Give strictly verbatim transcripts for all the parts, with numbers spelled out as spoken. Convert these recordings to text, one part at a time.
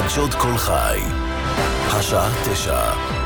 חדשות כל חי, השעה תשע.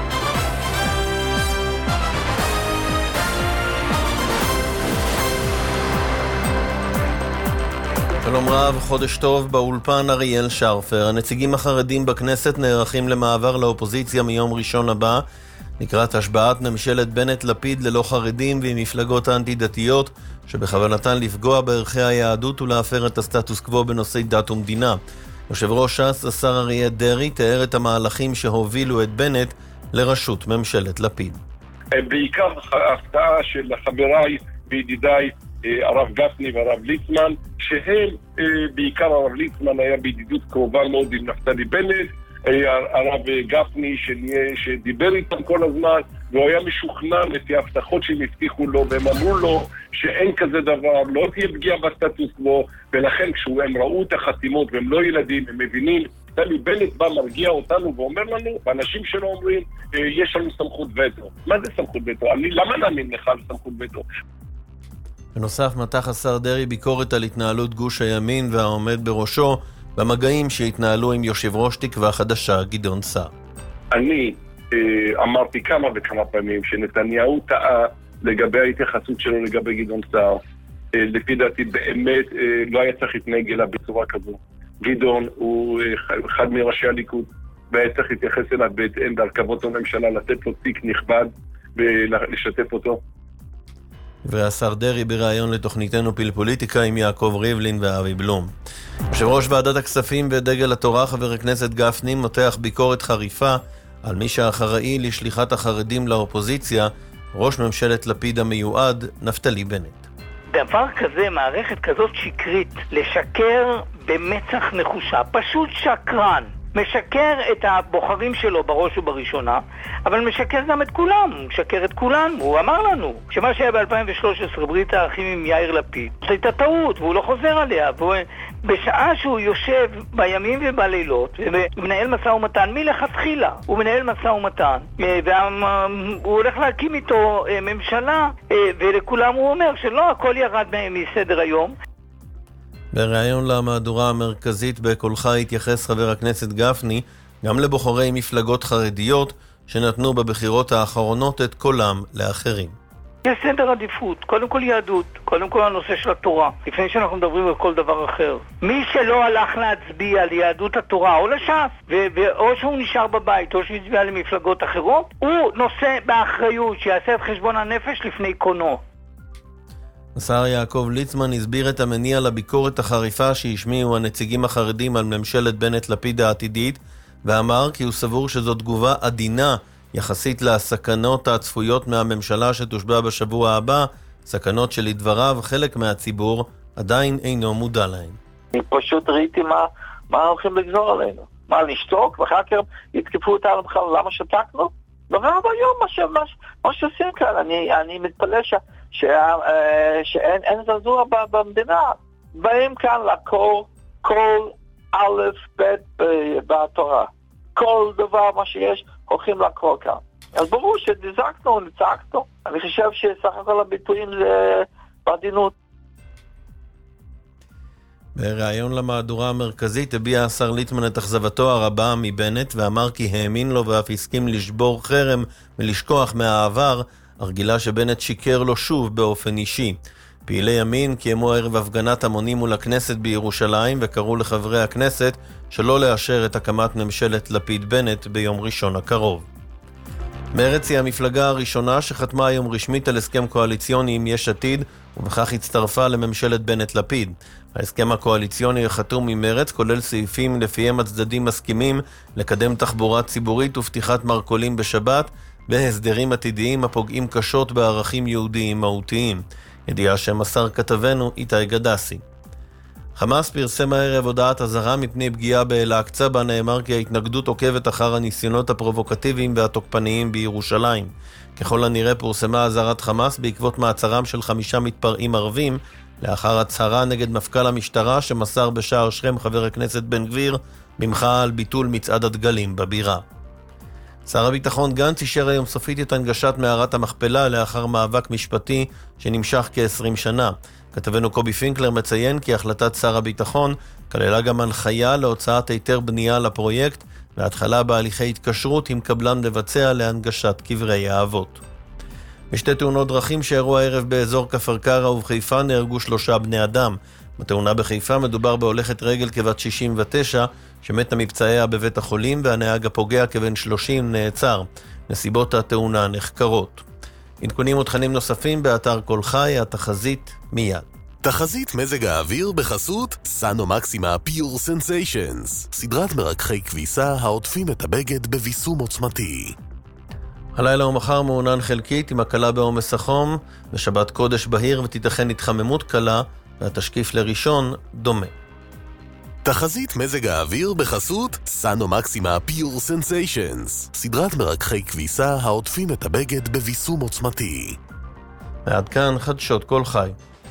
שלום רב, חודש טוב, באולפן אריאל שרפר. הנציגים החרדים בכנסת נערכים למעבר לאופוזיציה מיום ראשון הבא, לקראת השבעת ממשלת בנט-לפיד ללא חרדים ועם מפלגות האנטי-דתיות שבכוונתן לפגוע בערכי היהדות ולהפר את הסטטוס קוו בנושאי דת ומדינה. יושב ראש ש"ס, השר אריה דרעי, תיאר את המהלכים שהובילו את בנט לראשות ממשלת לפיד. בעיקר ההפתעה של חבריי וידידיי הרב גפני והרב ליצמן, שהם, בעיקר הרב ליצמן היה בידידות קרובה מאוד עם נפתלי בנט, הרב גפני שדיבר איתם כל הזמן, והוא היה משוכנע לפי ההבטחות שהם הבטיחו לו, והם אמרו לו שאין כזה דבר, לא תהיה פגיעה בסטטוס קוו, ולכן כשהם ראו את החתימות והם לא ילדים, הם מבינים, נפתלי בנט בא מרגיע אותנו ואומר לנו, ואנשים שלו אומרים, יש לנו סמכות וטו. מה זה סמכות וטו? אני, למה נאמין לך על סמכות וטו? בנוסף, מתח השר דרעי ביקורת על התנהלות גוש הימין והעומד בראשו במגעים שהתנהלו עם יושב ראש תקווה חדשה גדעון סער. אני אה, אמרתי כמה וכמה פעמים שנתניהו טעה לגבי ההתייחסות שלו לגבי גדעון סער. אה, לפי דעתי באמת אה, לא היה צריך להתנהג אליו בצורה כזו. גדעון הוא אה, אחד מראשי הליכוד, והיה צריך להתייחס אליו בהתאם בהרכבות הממשלה, לתת לו תיק נכבד ולשתף אותו. והשר דרעי בראיון לתוכניתנו פלפוליטיקה עם יעקב ריבלין ואבי בלום. יושב ראש ועדת הכספים ודגל התורה חבר הכנסת גפני מותח ביקורת חריפה על מי שאחראי לשליחת החרדים לאופוזיציה, ראש ממשלת לפיד המיועד נפתלי בנט. דבר כזה, מערכת כזאת שקרית, לשקר במצח נחושה, פשוט שקרן. משקר את הבוחרים שלו בראש ובראשונה, אבל משקר גם את כולם, הוא משקר את כולם, הוא אמר לנו שמה שהיה ב-אלפיים ושלוש עשרה ברית האחים עם יאיר לפיד, זו הייתה טעות, והוא לא חוזר עליה, והוא, בשעה שהוא יושב בימים ובלילות, ומנהל משא ומתן, מלכתחילה, הוא מנהל משא ומתן, והוא הולך להקים איתו ממשלה, ולכולם הוא אומר שלא, הכל ירד מסדר היום. בראיון למהדורה המרכזית בקולך התייחס חבר הכנסת גפני גם לבוחרי מפלגות חרדיות שנתנו בבחירות האחרונות את קולם לאחרים. יש סדר עדיפות, קודם כל יהדות, קודם כל הנושא של התורה, לפני שאנחנו מדברים על כל דבר אחר. מי שלא הלך להצביע על יהדות התורה או לש"ס, או שהוא נשאר בבית או שהוא הצביע למפלגות אחרות, הוא נושא באחריות שיעשה את חשבון הנפש לפני קונו. השר יעקב ליצמן הסביר את המניע לביקורת החריפה שהשמיעו הנציגים החרדים על ממשלת בנט-לפיד העתידית, ואמר כי הוא סבור שזו תגובה עדינה יחסית לסכנות הצפויות מהממשלה שתושבע בשבוע הבא, סכנות שלדבריו חלק מהציבור עדיין אינו מודע להן. אני פשוט ראיתי מה, מה הולכים לגזור עלינו. מה, לשתוק? ואחר כך יתקפו אותנו בכלל, למה שתקנו? דבר היום מה, ש, מה, מה שעושים כאן. אני, אני מתפלא ש... שה, שאין אין זעזוע במדינה. באים כאן לקרוא כל א' ב' בתורה. כל דבר מה שיש הולכים לקרוא כאן. אז ברור שדיזקנו, ניצקנו. אני חושב שסך הכל הביטויים זה בעדינות. בראיון למהדורה המרכזית הביע השר ליצמן את אכזבתו הרבה מבנט ואמר כי האמין לו ואף הסכים לשבור חרם ולשכוח מהעבר, הרגילה שבנט שיקר לו שוב באופן אישי. פעילי ימין קיימו ערב הפגנת המונים מול הכנסת בירושלים וקראו לחברי הכנסת שלא לאשר את הקמת ממשלת לפיד-בנט ביום ראשון הקרוב. מרצ היא המפלגה הראשונה שחתמה היום רשמית על הסכם קואליציוני עם יש עתיד ובכך הצטרפה לממשלת בנט-לפיד. ההסכם הקואליציוני החתום עם מרצ כולל סעיפים לפיהם הצדדים מסכימים לקדם תחבורה ציבורית ופתיחת מרכולים בשבת בהסדרים עתידיים הפוגעים קשות בערכים יהודיים מהותיים. ידיעה שמסר כתבנו איתי גדסי. חמאס פרסם הערב הודעת אזהרה מפני פגיעה באל-אקצא, בה נאמר כי ההתנגדות עוקבת אחר הניסיונות הפרובוקטיביים והתוקפניים בירושלים. ככל הנראה פורסמה אזהרת חמאס בעקבות מעצרם של חמישה מתפרעים ערבים, לאחר הצהרה נגד מפכ"ל המשטרה שמסר בשער שכם חבר הכנסת בן גביר במחאה על ביטול מצעד הדגלים בבירה. שר הביטחון גנץ אישר היום סופית את הנגשת מערת המכפלה לאחר מאבק משפטי שנמשך כ-עשרים שנה. כתבנו קובי פינקלר מציין כי החלטת שר הביטחון כללה גם הנחיה להוצאת היתר בנייה לפרויקט והתחלה בהליכי התקשרות עם קבלן לבצע להנגשת קברי האבות. בשתי תאונות דרכים שאירעו הערב באזור כפר קרע ובחיפה נהרגו שלושה בני אדם. בתאונה בחיפה מדובר בהולכת רגל כבת שישים ותשע שמתה מפצעיה בבית החולים, והנהג הפוגע כבן שלושים נעצר. נסיבות התאונה נחקרות. עדכונים ותכנים נוספים באתר כל חי, התחזית מיד. תחזית מזג האוויר בחסות סאנו מקסימה פיור סנסיישנס, סדרת מרככי כביסה העוטפים את הבגד בביסום עוצמתי. הלילה ומחר מעונן חלקית עם הקלה בעומס החום, ושבת קודש בהיר ותיתכן התחממות קלה, והתשקיף לראשון דומה. תחזית מזג האוויר בחסות סאנו מקסימה פיור סנסיישנס, סדרת מרככי כביסה העוטפים את הבגד בביסום עוצמתי. ועד כאן חדשות כל חי.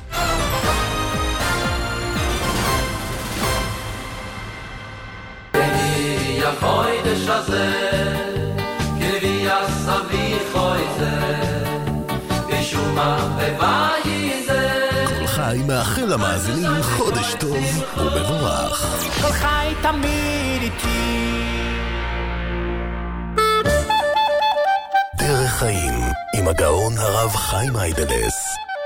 החודש הזה כלבי הסבי חויזה ושומה בבאי זה כל חי מאחל למאזינים חודש טוב ומבורך. כל חי תמיד איתי. דרך חיים עם הגאון הרב חיים היידלס.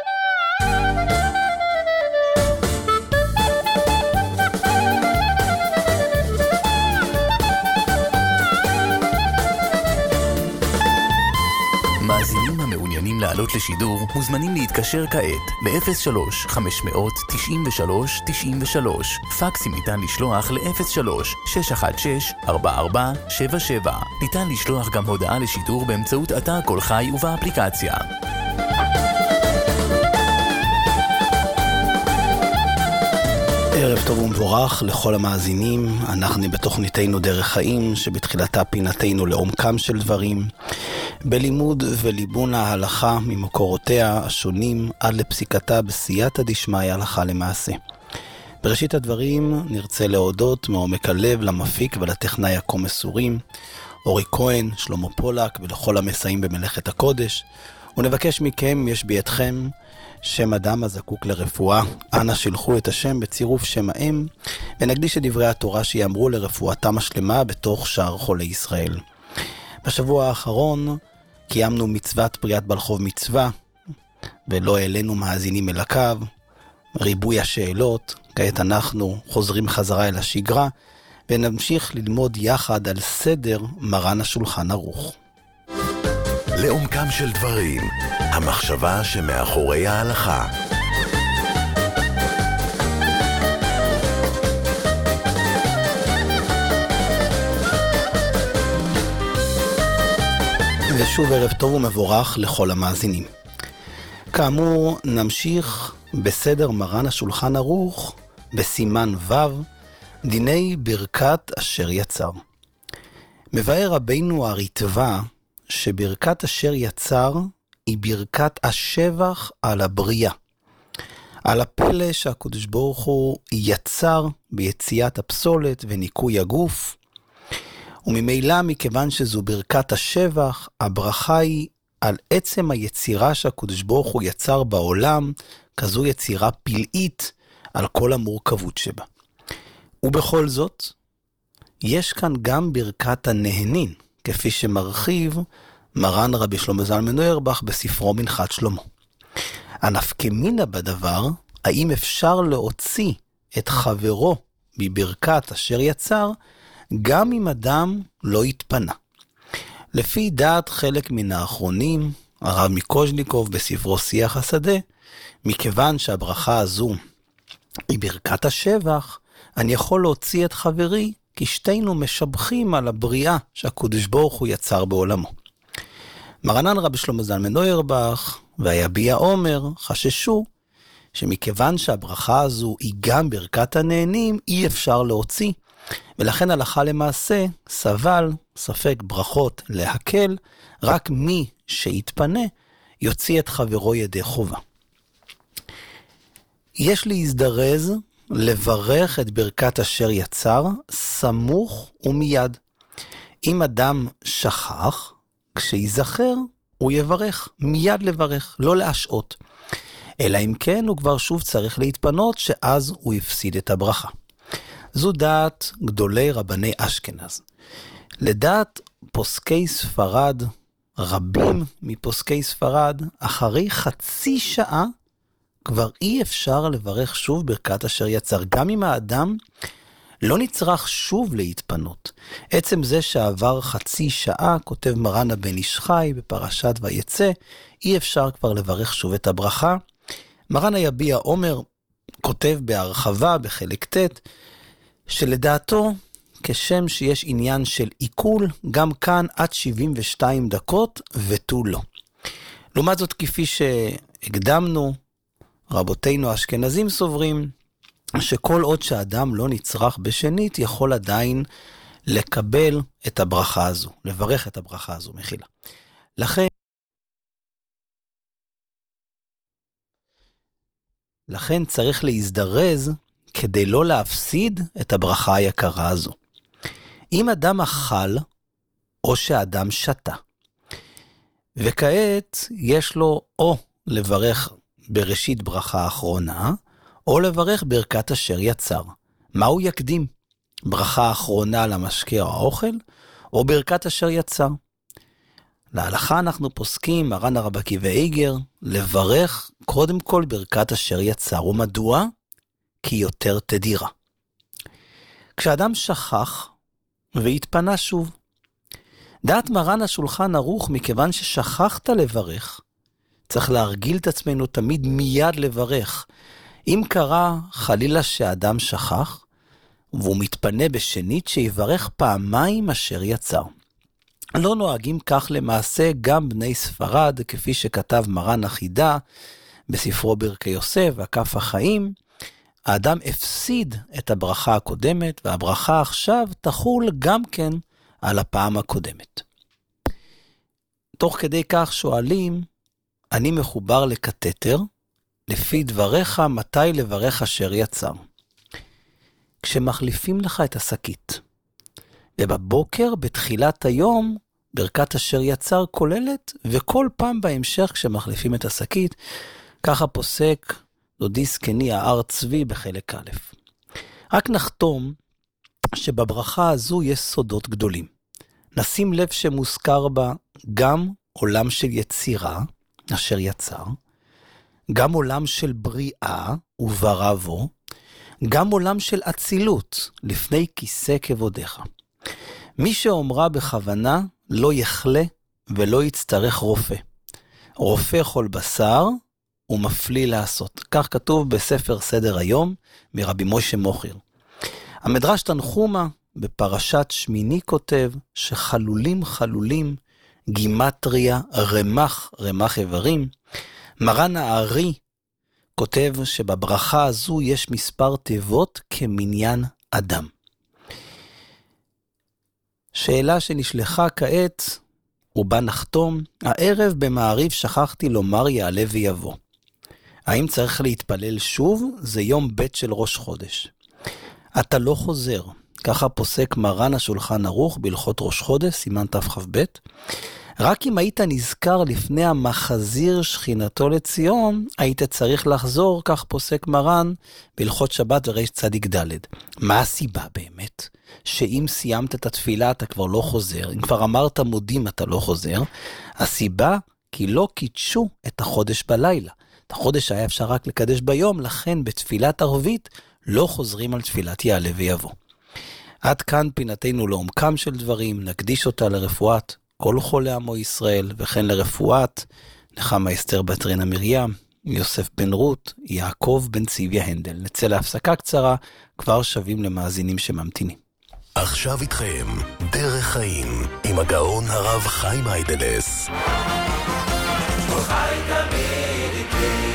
מאזינים המעוניינים לעלות לשידור מוזמנים להתקשר כעת ל-אפס שלוש חמש תשע שלוש תשע שלוש. פקסים ניתן לשלוח ל-אפס שלוש שש אחת שש ארבע ארבע שבע שבע. ניתן לשלוח גם הודעה לשידור באמצעות אתר כל חי ובאפליקציה. ערב טוב ומבורך לכל המאזינים. אנחנו בתוכניתנו דרך חיים, שבתחילתה פינתנו לעומקם של דברים, בלימוד וליבון ההלכה ממקורותיה השונים עד לפסיקתה בסייעתא דשמיא הלכה למעשה. בראשית הדברים נרצה להודות מעומק הלב למפיק ולטכנאי הכה מסורים, אורי כהן, שלמה פולק ולכל המסייעים במלאכת הקודש, ונבקש מכם, יש בידכם שם אדם הזקוק לרפואה, אנא שלחו את השם בצירוף שם האם, ונקדיש את דברי התורה שיאמרו לרפואתם השלמה בתוך שער חולי ישראל. בשבוע האחרון קיימנו מצוות בריאת בלחוב מצווה, ולא העלינו מאזינים אל הקו, ריבוי השאלות. כעת אנחנו חוזרים חזרה אל השגרה, ונמשיך ללמוד יחד על סדר מרן השולחן ערוך. לעומקם של דברים, המחשבה שמאחורי ההלכה. ושוב ערב טוב ומבורך לכל המאזינים. כאמור, נמשיך בסדר מרן השולחן ערוך בסימן ו', דיני ברכת אשר יצר. מבאר רבינו הריטב"א שברכת אשר יצר היא ברכת השבח על הבריאה, על הפלא שהקדוש ברוך הוא יצר ביציאת הפסולת וניקוי הגוף, וממילא מכיוון שזו ברכת השבח, הברכה היא על עצם היצירה שהקדוש ברוך הוא יצר בעולם, כזו יצירה פלאית על כל המורכבות שבה. ובכל זאת, יש כאן גם ברכת הנהנין, כפי שמרחיב מרן רבי שלמה זלמן אוירבך בספרו מנחת שלמה. הנפקמינה בדבר, האם אפשר להוציא את חברו בברכת אשר יצר, גם אם אדם לא התפנה. לפי דעת חלק מן האחרונים, הרב מקוז'ניקוב בספרו שיח השדה, מכיוון שהברכה הזו היא ברכת השבח, אני יכול להוציא את חברי, כי שתינו משבחים על הבריאה שהקדוש ברוך הוא יצר בעולמו. מרנן רבי שלמה זלמן אוירבך והיביע עומר חששו שמכיוון שהברכה הזו היא גם ברכת הנהנים, אי אפשר להוציא, ולכן הלכה למעשה סבל ספק ברכות להקל, רק מי שיתפנה יוציא את חברו ידי חובה. יש להזדרז לברך את ברכת אשר יצר סמוך ומיד. אם אדם שכח, כשיזכר הוא יברך, מיד לברך, לא להשעות. אלא אם כן הוא כבר שוב צריך להתפנות, שאז הוא יפסיד את הברכה. זו דעת גדולי רבני אשכנז. לדעת פוסקי ספרד, רבים מפוסקי ספרד, אחרי חצי שעה כבר אי אפשר לברך שוב ברכת אשר יצר. גם אם האדם לא נצטרך שוב להתפנות. עצם זה שעבר חצי שעה, כותב מרן הבן איש חי בפרשת ויצא, אי אפשר כבר לברך שוב את הברכה. מרן היביע עומר כותב בהרחבה בחלק ט' שלדעתו כשם שיש עניין של עיכול, גם כאן עד שבעים ושתיים דקות ותו לא. לעומת זאת, כפי שהקדמנו, רבותינו האשכנזים סוברים שכל עוד שאדם לא נצרך בשנית, יכול עדיין לקבל את הברכה הזו, לברך את הברכה הזו, מחילה. לכן, לכן צריך להזדרז כדי לא להפסיד את הברכה היקרה הזו. אם אדם אכל או שאדם שתה, וכעת יש לו או לברך בראשית ברכה האחרונה, או לברך ברכת אשר יצר. מה הוא יקדים? ברכה האחרונה למשקה או האוכל, או ברכת אשר יצר? להלכה אנחנו פוסקים, מרן הרב עקיבא איגר, לברך קודם כל ברכת אשר יצר. ומדוע? כי יותר תדירה. כשאדם שכח והתפנה שוב, דעת מרן השולחן ערוך, מכיוון ששכחת לברך, צריך להרגיל את עצמנו תמיד מיד לברך. אם קרה חלילה שאדם שכח, והוא מתפנה בשנית, שיברך פעמיים אשר יצר. לא נוהגים כך למעשה גם בני ספרד, כפי שכתב מרן החידה בספרו ברכי יוסף והכף החיים. האדם הפסיד את הברכה הקודמת, והברכה עכשיו תחול גם כן על הפעם הקודמת. תוך כדי כך שואלים, אני מחובר לקטטר, לפי דבריך מתי לברך אשר יצר. כשמחליפים לך את השקית, ובבוקר בתחילת היום ברכת אשר יצר כוללת, וכל פעם בהמשך כשמחליפים את השקית, ככה פוסק דודי זקני ההר צבי בחלק א'. רק נחתום שבברכה הזו יש סודות גדולים. נשים לב שמוזכר בה גם עולם של יצירה, אשר יצר, גם עולם של בריאה וברא בו, גם עולם של אצילות, לפני כיסא כבודיך. מי שאומרה בכוונה לא יחלה ולא יצטרך רופא. רופא כל בשר ומפליא לעשות. כך כתוב בספר סדר היום מרבי משה מוכר. המדרש תנחומה בפרשת שמיני כותב שחלולים חלולים, גימטריה, רמח, רמח איברים. מרן הארי כותב שבברכה הזו יש מספר תיבות כמניין אדם. שאלה שנשלחה כעת, ובה נחתום, הערב במעריב שכחתי לומר יעלה ויבוא. האם צריך להתפלל שוב? זה יום ב' של ראש חודש. אתה לא חוזר. ככה פוסק מרן השולחן ערוך בהלכות ראש חודש, סימן תכ"ב. רק אם היית נזכר לפני המחזיר שכינתו לציון, היית צריך לחזור, כך פוסק מרן בהלכות שבת וריש צדיק ד'. מה הסיבה באמת? שאם סיימת את התפילה אתה כבר לא חוזר, אם כבר אמרת מודים אתה לא חוזר, הסיבה כי לא קידשו את החודש בלילה. את החודש היה אפשר רק לקדש ביום, לכן בתפילת ערבית לא חוזרים על תפילת יעלה ויבוא. עד כאן פינתנו לעומקם של דברים, נקדיש אותה לרפואת כל חולי עמו ישראל, וכן לרפואת נחמה אסתר בת רינה מרים, יוסף בן רות, יעקב בן צביה הנדל. נצא להפסקה קצרה, כבר שווים למאזינים שממתינים. עכשיו איתכם, דרך חיים, עם הגאון הרב חיים היידלס. חי תמיד איתי.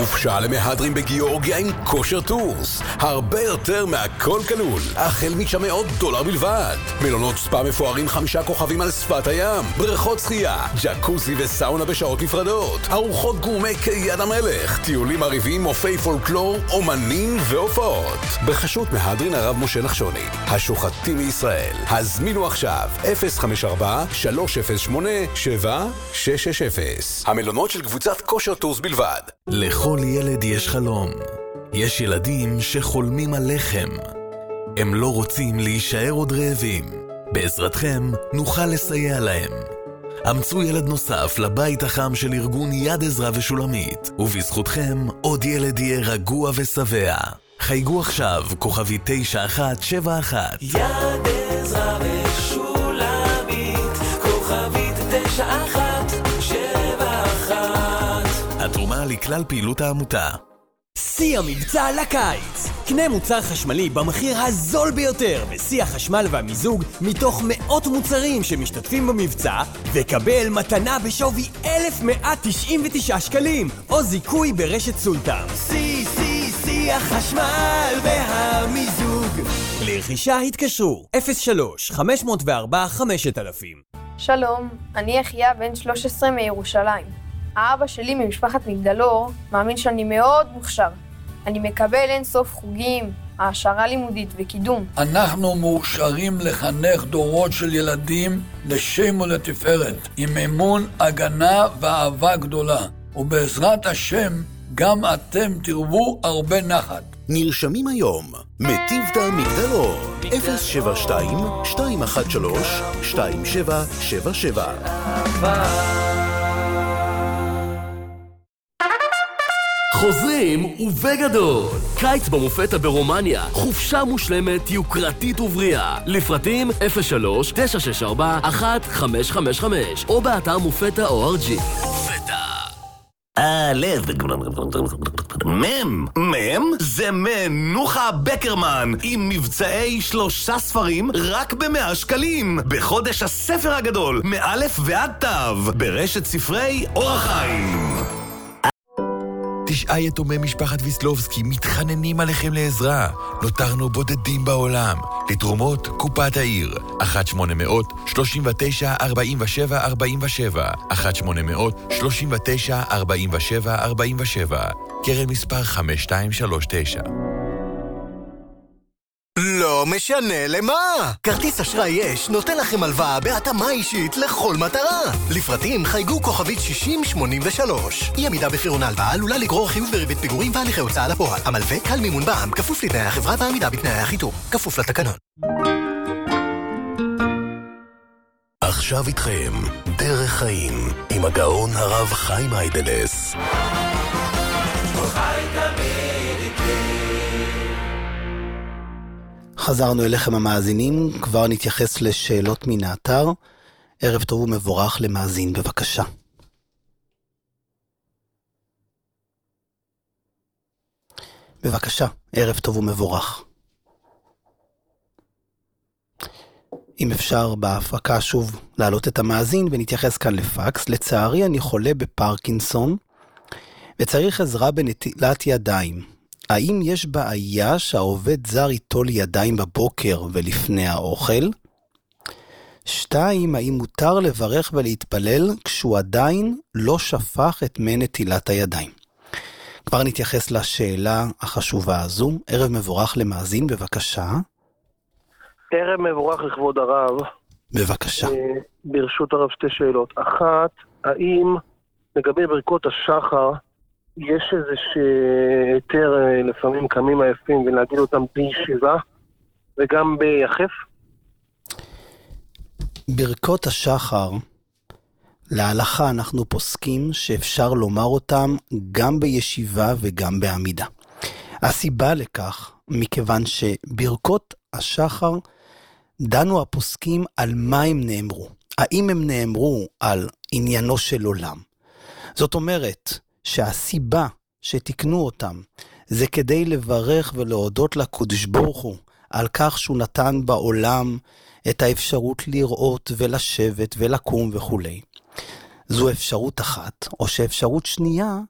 חופשה למהדרין בגיאורגיה עם כושר טורס. הרבה יותר מהכל כלול. החל משם מאות דולר בלבד. מלונות ספא מפוארים חמישה כוכבים על שפת הים. בריכות שחייה, ג'קוזי וסאונה בשעות נפרדות. ארוחות גורמה כיד המלך. טיולים מרהיבים, מופעי פולקלור, אומנים והופעות. בחשות מהדרין הרב משה נחשוני. השוחטים מישראל. הזמינו עכשיו אפס חמש ארבע שלוש אפס שמונה שבע שש שש אפס. המלונות של קבוצת כושר טורס בלבד. לכל ילד יש חלום. יש ילדים שחולמים על לחם. הם לא רוצים להישאר עוד רעבים. בעזרתכם נוכל לסייע להם. אמצו ילד נוסף לבית החם של ארגון יד עזרא ושולמית, ובזכותכם עוד ילד יהיה רגוע ושבע. חייגו עכשיו כוכבי תשע אחת שבע אחת. יד עזרא ושולמית, כוכבית תשע אחת שבע אחת. התרומה לכלל פעילות העמותה. שיא המבצע לקיץ. קנה מוצר חשמלי במחיר הזול ביותר בשיא החשמל והמיזוג מתוך מאות מוצרים שמשתתפים במבצע, וקבל מתנה בשווי אלף מאה תשעים ותשעה שקלים או זיכוי ברשת סולטן. שיא שיא שיא החשמל והמיזוג. לרכישה התקשרו אפס שלוש חמש אפס ארבע חמשת אלפים. שלום, אני אחיה בן שלוש עשרה מירושלים. האבא שלי ממשפחת מגדלור מאמין שאני מאוד מוכשר. אני מקבל אין סוף חוגים, העשרה לימודית וקידום. אנחנו מאושרים לחנך דורות של ילדים לשם ולתפארת, עם אמון, הגנה ואהבה גדולה. ובעזרת השם, גם אתם תרבו הרבה נחת. נרשמים היום. מטיבתא מגדלור אפס שבע שתיים שתיים אחת שלוש שתיים שבע שבע שבע. חוזרים ובגדול. קיץ במופתא ברומניה. חופשה מושלמת, יוקרתית ובריאה. לפרטים אפס שלוש תשע שש ארבע אחת חמש חמש חמש או באתר מופתא או אר ג'י. מופתא. אה, לב. מם. מם? זה מנוחה בקרמן עם מבצעי שלושה ספרים רק במאה שקלים. בחודש הספר הגדול, מאלף ועד תו. ברשת ספרי אור החיים. תשעה יתומי משפחת ויסלובסקי מתחננים עליכם לעזרה. נותרנו בודדים בעולם. לתרומות קופת העיר אחת שמונה מאות שלושים ותשע ארבעים ושבע ארבעים ושבע אחת שמונה מאות שלושים ותשע ארבעים ושבע ארבעים ושבע. קרן מספר חמש שתיים שלוש תשע. לא משנה למה. כרטיס אשראי יש נותן לכם הלוואה בהתאמה אישית לכל מטרה. לפרטים חייגו כוכבית שישים שמונים ושלוש. אי עמידה בפירעון ההלוואה עלולה לגרור חיוב בריבית פיגורים והליכי הוצאה לפועל. המלווה קל מימון בע"מ, כפוף לתנאי החברה והעמידה בתנאי החיתום, כפוף לתקנון. עכשיו איתכם דרך חיים עם הגאון הרב חיים היידלס. חזרנו אליכם המאזינים, כבר נתייחס לשאלות מן האתר. ערב טוב ומבורך למאזין, בבקשה. בבקשה, ערב טוב ומבורך. אם אפשר בהפקה שוב להעלות את המאזין ונתייחס כאן לפקס. לצערי אני חולה בפרקינסון וצריך עזרה בנטילת ידיים. האם יש בעיה שהעובד זר ייטול ידיים בבוקר ולפני האוכל? שתיים, האם מותר לברך ולהתפלל כשהוא עדיין לא שפך את מי נטילת הידיים? כבר נתייחס לשאלה החשובה הזו. ערב מבורך למאזין, בבקשה. ערב מבורך לכבוד הרב. בבקשה. ברשות הרב שתי שאלות. אחת, האם לגבי ברכות השחר, יש איזה שיותר לפעמים קמים עייפים ולהגיד אותם בישיבה וגם ביחף? ברכות השחר, להלכה אנחנו פוסקים שאפשר לומר אותם גם בישיבה וגם בעמידה. הסיבה לכך, מכיוון שברכות השחר דנו הפוסקים על מה הם נאמרו. האם הם נאמרו על עניינו של עולם? זאת אומרת, שהסיבה שתקנו אותם זה כדי לברך ולהודות לקדוש ברוך הוא על כך שהוא נתן בעולם את האפשרות לראות ולשבת ולקום וכו'. זו אפשרות אחת, או שאפשרות שנייה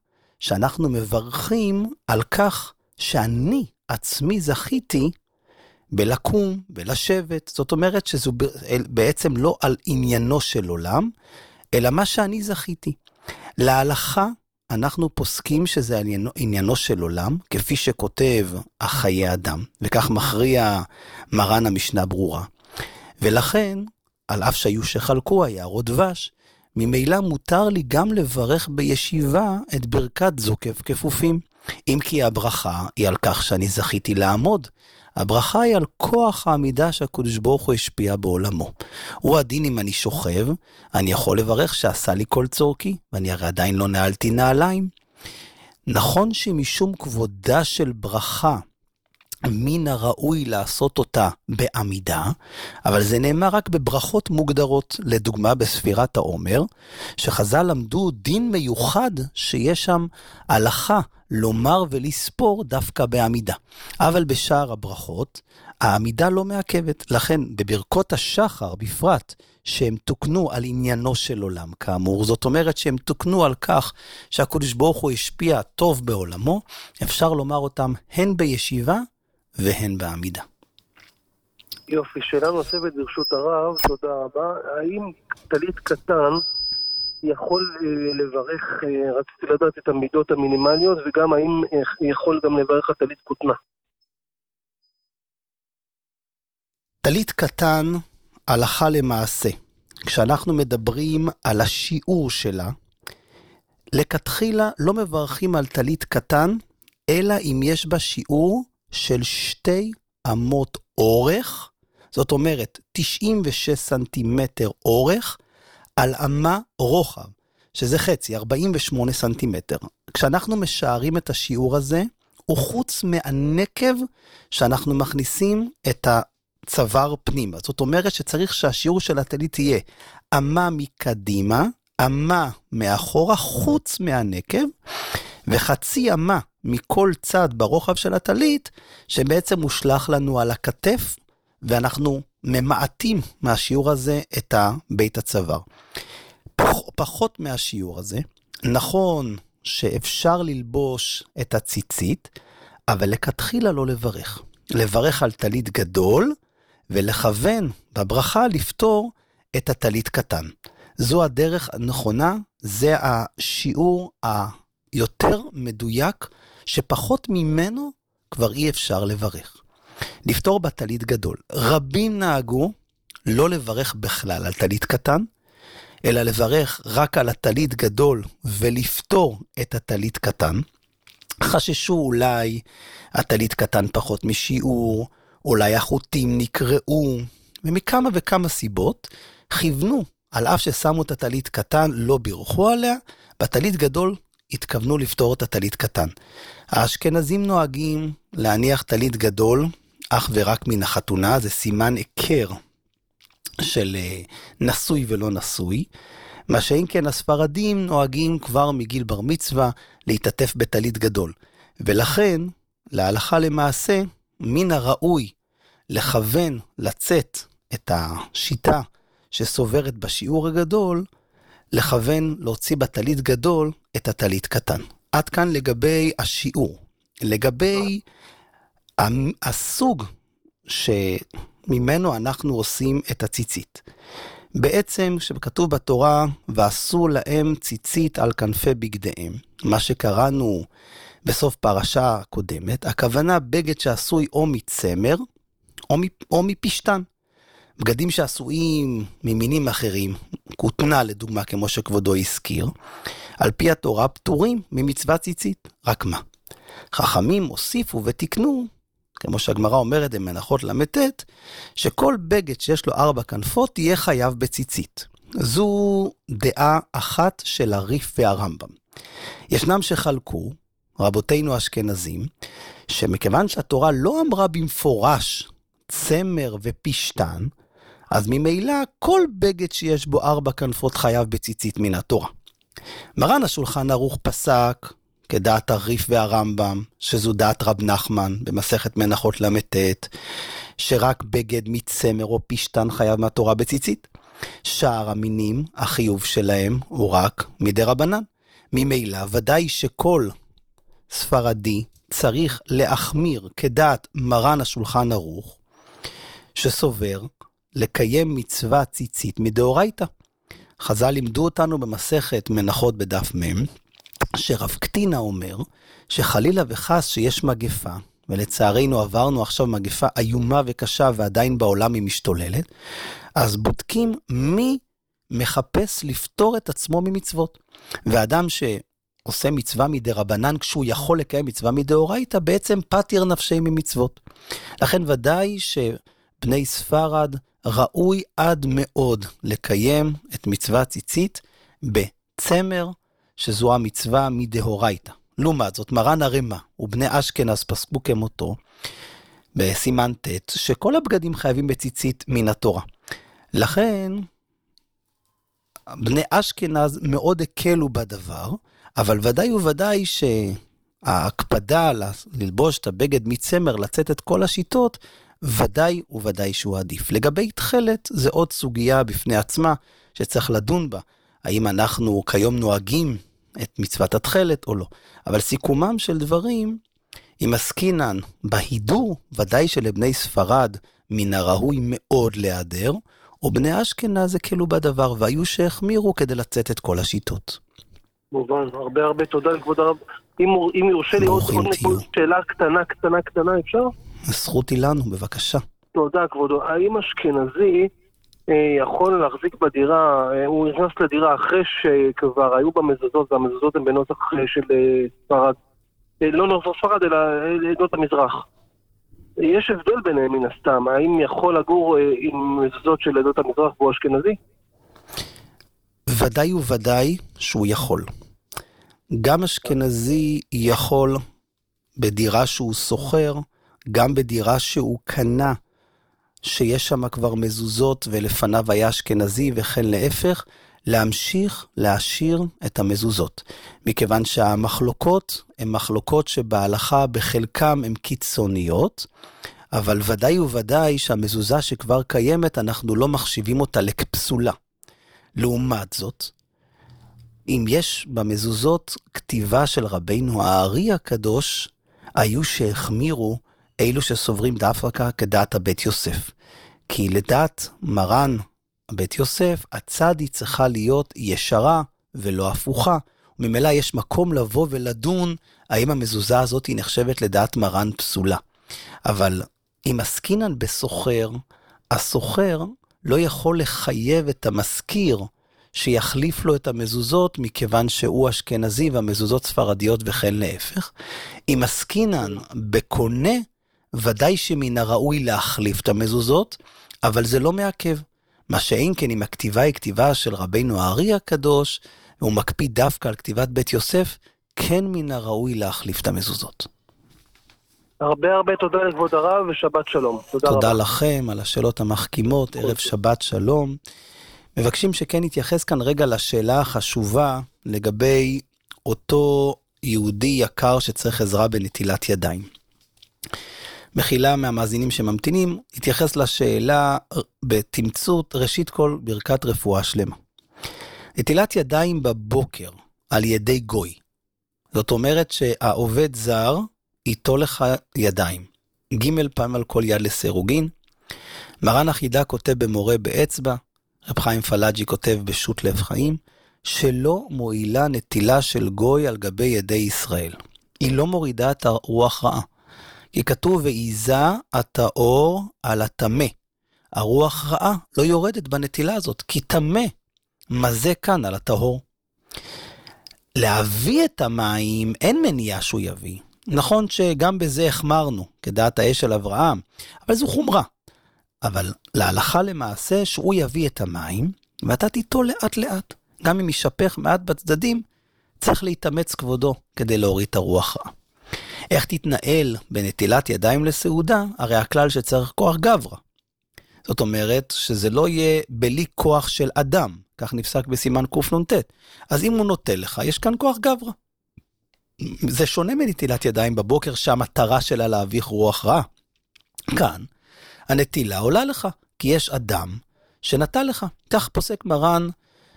שאנחנו מברכים על כך שאני עצמי זכיתי בלקום, בלשבת. זאת אומרת שזו בעצם לא על עניינו של עולם, אלא מה שאני זכיתי. להלכה אנחנו פוסקים שזה עניינו, עניינו של עולם, כפי שכותב החיי אדם, וכך מכריע מרן המשנה ברורה. ולכן, על אף שהיו שחלקו היערות דבש, ממילא מותר לי גם לברך בישיבה את ברכת זוקף כפופים. אם כי הברכה היא על כך שאני זכיתי לעמוד, הברכה היא על כוח העמידה שהקדוש ברוך הוא השפיע בעולמו. הוא הדין אם אני שוכב, אני יכול לברך שעשה לי כל צורכי, ואני הרי עדיין לא נעלתי נעליים. נכון שמשום כבודה של ברכה, מן הראוי לעשות אותה בעמידה, אבל זה נאמר רק בברכות מוגדרות, לדוגמה בספירת העומר, שחז"ל למדו דין מיוחד שיש שם הלכה לומר ולספור דווקא בעמידה. אבל בשאר הברכות, העמידה לא מעכבת. לכן בברכות השחר בפרט, שהם תוקנו על עניינו של עולם כאמור, זאת אומרת שהם תוקנו על כך שהקדוש ברוך הוא השפיע טוב בעולמו, אפשר לומר אותם הן בישיבה והן בעמידה. יופי, שאלה נוספת ברשות הרב, תודה רבה. האם טלית קטן יכול לברך, רציתי לדעת את המידות המינימליות, וגם האם יכול גם לברך הטלית כותנה? טלית קטן הלכה למעשה. כשאנחנו מדברים על השיעור שלה, לכתחילה לא מברכים על טלית קטן, אלא אם יש בה שיעור של שתי אמות אורך, זאת אומרת תשעים ושש סנטימטר אורך, על אמה רוחב, שזה חצי, ארבעים ושמונה סנטימטר. כשאנחנו משערים את השיעור הזה, הוא חוץ מהנקב שאנחנו מכניסים את הצוואר פנימה. זאת אומרת שצריך שהשיעור של הטלית תהיה אמה מקדימה, אמה מאחורה, חוץ מהנקב, וחצי אמה מכל צד ברוחב של הטלית, שבעצם מושלח לנו על הכתף, ואנחנו ממעטים מהשיעור הזה את בית הצוואר. פח, פחות מהשיעור הזה, נכון שאפשר ללבוש את הציצית, אבל לכתחילה לא לברך. לברך על טלית גדול, ולכוון בברכה לפתור את הטלית קטן. זו הדרך הנכונה, זה השיעור היותר מדויק, שפחות ממנו כבר אי אפשר לברך. לפתור בטלית גדול. רבים נהגו לא לברך בכלל על טלית קטן, אלא לברך רק על הטלית גדול ולפתור את הטלית קטן. חששו אולי הטלית קטן פחות משיעור, אולי החוטים נקראו, ומכמה וכמה סיבות כיוונו, על אף ששמו את הטלית קטן, לא בירכו עליה, בטלית גדול התכוונו לפתור את הטלית קטן. האשכנזים נוהגים להניח טלית גדול, אך ורק מן החתונה, זה סימן עיקר של נשוי ולא נשוי, מה שאם כן הספרדים נוהגים כבר מגיל בר מצווה להתעטף בטלית גדול, ולכן להלכה למעשה מן הראוי לכוון לצאת את השיטה שסוברת בשיעור הגדול, לכוון להוציא בטלית גדול את הטלית קטן. עד כאן לגבי השיעור. לגבי הסוג שממנו אנחנו עושים את הציצית. בעצם שכתוב בתורה, ועשו להם ציצית על כנפי בגדיהם, מה שקראנו בסוף פרשה הקודמת, הכוונה בגד שעשוי או מצמר או, או מפשטן. בגדים שעשויים ממינים אחרים, כותנה לדוגמה כמו שכבודו הזכיר, על פי התורה פטורים ממצוות ציצית. רק מה? חכמים הוסיפו ותקנו, כמו שהגמרא אומרת במנחות למתת, שכל בגד שיש לו ארבע כנפות יהיה חייב בציצית. זו דעה אחת של הריף והרמב"ם. ישנם שחלקו, רבותינו אשכנזים, שמכיוון שהתורה לא אמרה במפורש צמר ופשטן, אז ממילא כל בגד שיש בו ארבע כנפות חייב בציצית מן התורה. מרן השולחן ערוך פסק כדעת הריף והרמב"ם, שזו דעת רב נחמן במסכת מנחות למתת, שרק בגד מצמר או פשטן חייב מהתורה בציצית. שאר המינים, החיוב שלהם הוא רק מדי רבנן. ממילא ודאי שכל ספרדי צריך להחמיר כדעת מרן השולחן ערוך, שסובר לקיים מצווה ציצית מדאורייתא. חז"ל לימדו אותנו במסכת מנחות בדף מ' שרב קטינה אומר שחלילה וחס שיש מגפה, ולצערנו עברנו עכשיו מגפה איומה וקשה ועדיין בעולם היא משתוללת, אז בודקים מי מחפש לפתור את עצמו ממצוות. ואדם שעושה מצווה מדרבנן כשהוא יכול לקיים מצווה מדאורייתא, בעצם פטר נפשי ממצוות. לכן ודאי שבני ספרד ראוי עד מאוד לקיים את מצווה ציצית בצמר, שזו המצווה מדאורייתא. לעומת זאת, מרן הרמ"א ובני אשכנז פסקו כמותו בסימן ט' שכל הבגדים חייבים בציצית מן התורה. לכן בני אשכנז מאוד הקלו בדבר, אבל ודאי וודאי שההקפדה ללבוש את הבגד מצמר, לצאת את כל השיטות, ודאי וודאי שהוא עדיף. לגבי תחלת, זה עוד סוגיה בפני עצמה שצריך לדון בה. האם אנחנו כיום נוהגים את מצוות התחלת או לא. אבל סיכומם של דברים, אם עסקינן בהידור, ודאי שלבני ספרד מן הראוי מאוד להיעדר, או בני אשכנז זה כאילו בדבר, והיו שהחמירו כדי לצאת את כל השיטות. מובן, הרבה הרבה תודה לכבוד הרב. אם, אם יורשה לי עוד שאלה קטנה, קטנה, קטנה, אפשר? זכות היא לנו, בבקשה. תודה, כבודו. האם אשכנזי יכול להחזיק בדירה, הוא נכנס לדירה אחרי שכבר היו במזוזות, והמזוזות הן בנוסח של ספרד, לא נוסח ספרד, אלא עדות המזרח. יש הבדל ביניהם מן הסתם, האם יכול לגור עם מזוזות של עדות המזרח והוא אשכנזי? ודאי וודאי שהוא יכול. גם אשכנזי יכול בדירה שהוא סוחר, גם בדירה שהוא קנה, שיש שם כבר מזוזות ולפניו היה אשכנזי וכן להפך, להמשיך להשאיר את המזוזות. מכיוון שהמחלוקות הן מחלוקות שבהלכה בחלקם הן קיצוניות, אבל ודאי וודאי שהמזוזה שכבר קיימת אנחנו לא מחשיבים אותה לכפסולה. לעומת זאת, אם יש במזוזות כתיבה של רבינו הארי הקדוש, היו שהחמירו אלו שסוברים דווקא כדעת הבית יוסף. כי לדעת מרן הבית יוסף, הצד היא צריכה להיות ישרה ולא הפוכה. וממילא יש מקום לבוא ולדון האם המזוזה הזאת היא נחשבת לדעת מרן פסולה. אבל אם עסקינן בסוחר, הסוחר לא יכול לחייב את המזכיר שיחליף לו את המזוזות, מכיוון שהוא אשכנזי והמזוזות ספרדיות וכן להפך. אם עסקינן בקונה, ודאי שמן הראוי להחליף את המזוזות, אבל זה לא מעכב. מה שאין כן, אם הכתיבה היא כתיבה של רבינו הארי הקדוש, והוא מקפיד דווקא על כתיבת בית יוסף, כן מן הראוי להחליף את המזוזות. הרבה הרבה תודה לכבוד הרב ושבת שלום. תודה, תודה רבה. לכם על השאלות המחכימות, ערב שבת שלום. מבקשים שכן יתייחס כאן רגע לשאלה החשובה לגבי אותו יהודי יקר שצריך עזרה בנטילת ידיים. מחילה מהמאזינים שממתינים, התייחס לשאלה בתמצות, ראשית כל ברכת רפואה שלמה. נטילת ידיים בבוקר על ידי גוי. זאת אומרת שהעובד זר איתו לך ידיים. ג' פעם על כל יד לסירוגין. מרן החידה כותב במורה באצבע, רב חיים פלאג'י כותב בשו"ת לב חיים, שלא מועילה נטילה של גוי על גבי ידי ישראל. היא לא מורידה את הרוח רעה. כי כתוב ועיזה הטהור על הטמא. הרוח רעה לא יורדת בנטילה הזאת, כי טמא מזה כאן על הטהור. להביא את המים אין מניעה שהוא יביא. נכון שגם בזה החמרנו, כדעת האש של אברהם, אבל זו חומרה. אבל להלכה למעשה שהוא יביא את המים, ואתה תיתו לאט לאט. גם אם ישפך מעט בצדדים, צריך להתאמץ כבודו כדי להוריד את הרוח רעה. איך תתנהל בנטילת ידיים לסעודה? הרי הכלל שצריך כוח גברה. זאת אומרת שזה לא יהיה בלי כוח של אדם, כך נפסק בסימן קנ"ט. אז אם הוא נוטל לך, יש כאן כוח גברה. זה שונה מנטילת ידיים בבוקר שהמטרה שלה להביך רוח רעה. כאן הנטילה עולה לך, כי יש אדם שנטל לך. כך פוסק מרן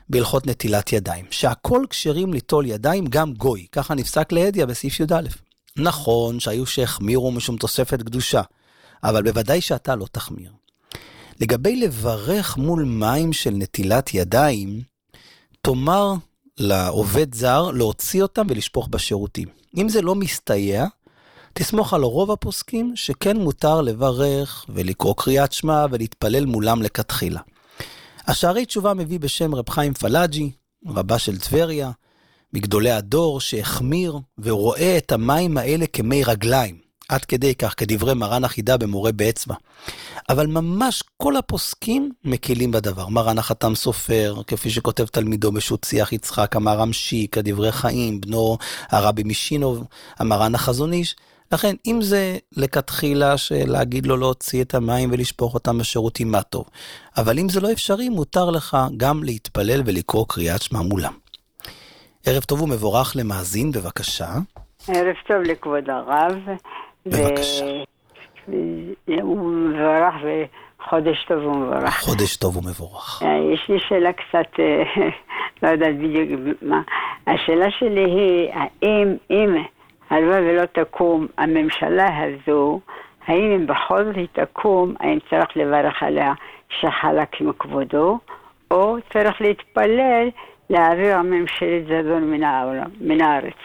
בהלכות נטילת ידיים, שהכל כשרים ליטול ידיים גם גוי, ככה נפסק להדיא בסעיף י' א'. נכון שהיו שהחמירו משום תוספת קדושה, אבל בוודאי שאתה לא תחמיר. לגבי לברך מול מים של נטילת ידיים, תאמר לעובד זר להוציא אותם ולשפוך בשירותים. אם זה לא מסתייע, תסמוך על רוב הפוסקים שכן מותר לברך ולקרוא קריאת שמע ולהתפלל מולם לכתחילה. השערי תשובה מביא בשם רב חיים פלאג'י, רבה של טבריה, מגדולי הדור שהחמיר ורואה את המים האלה כמי רגליים, עד כדי כך כדברי מרן החידה במורה באצבע. אבל ממש כל הפוסקים מקילים בדבר. מרן החתם סופר, כפי שכותב תלמידו משו"ת שיח יצחק, אמר רמשי, כדברי חיים, בנו הרבי משינוב, המרן החזון איש. לכן, אם זה לכתחילה שלהגיד לו להוציא את המים ולשפוך אותם בשירותים, מה טוב. אבל אם זה לא אפשרי, מותר לך גם להתפלל ולקרוא קריאת שמע מולם. ערב טוב ומבורך למאזין, בבקשה. ערב טוב לכבוד הרב. בבקשה. הוא מבורך וחודש טוב ומבורך. חודש טוב ומבורך. יש לי שאלה קצת, לא יודעת בדיוק מה. השאלה שלי היא, האם, אם הלוואי ולא תקום הממשלה הזו, האם אם בכל זאת היא תקום, האם צריך לברך עליה שחלק מכבודו, או צריך להתפלל להעביר הממשלת זדון מן העולם, מן הארץ.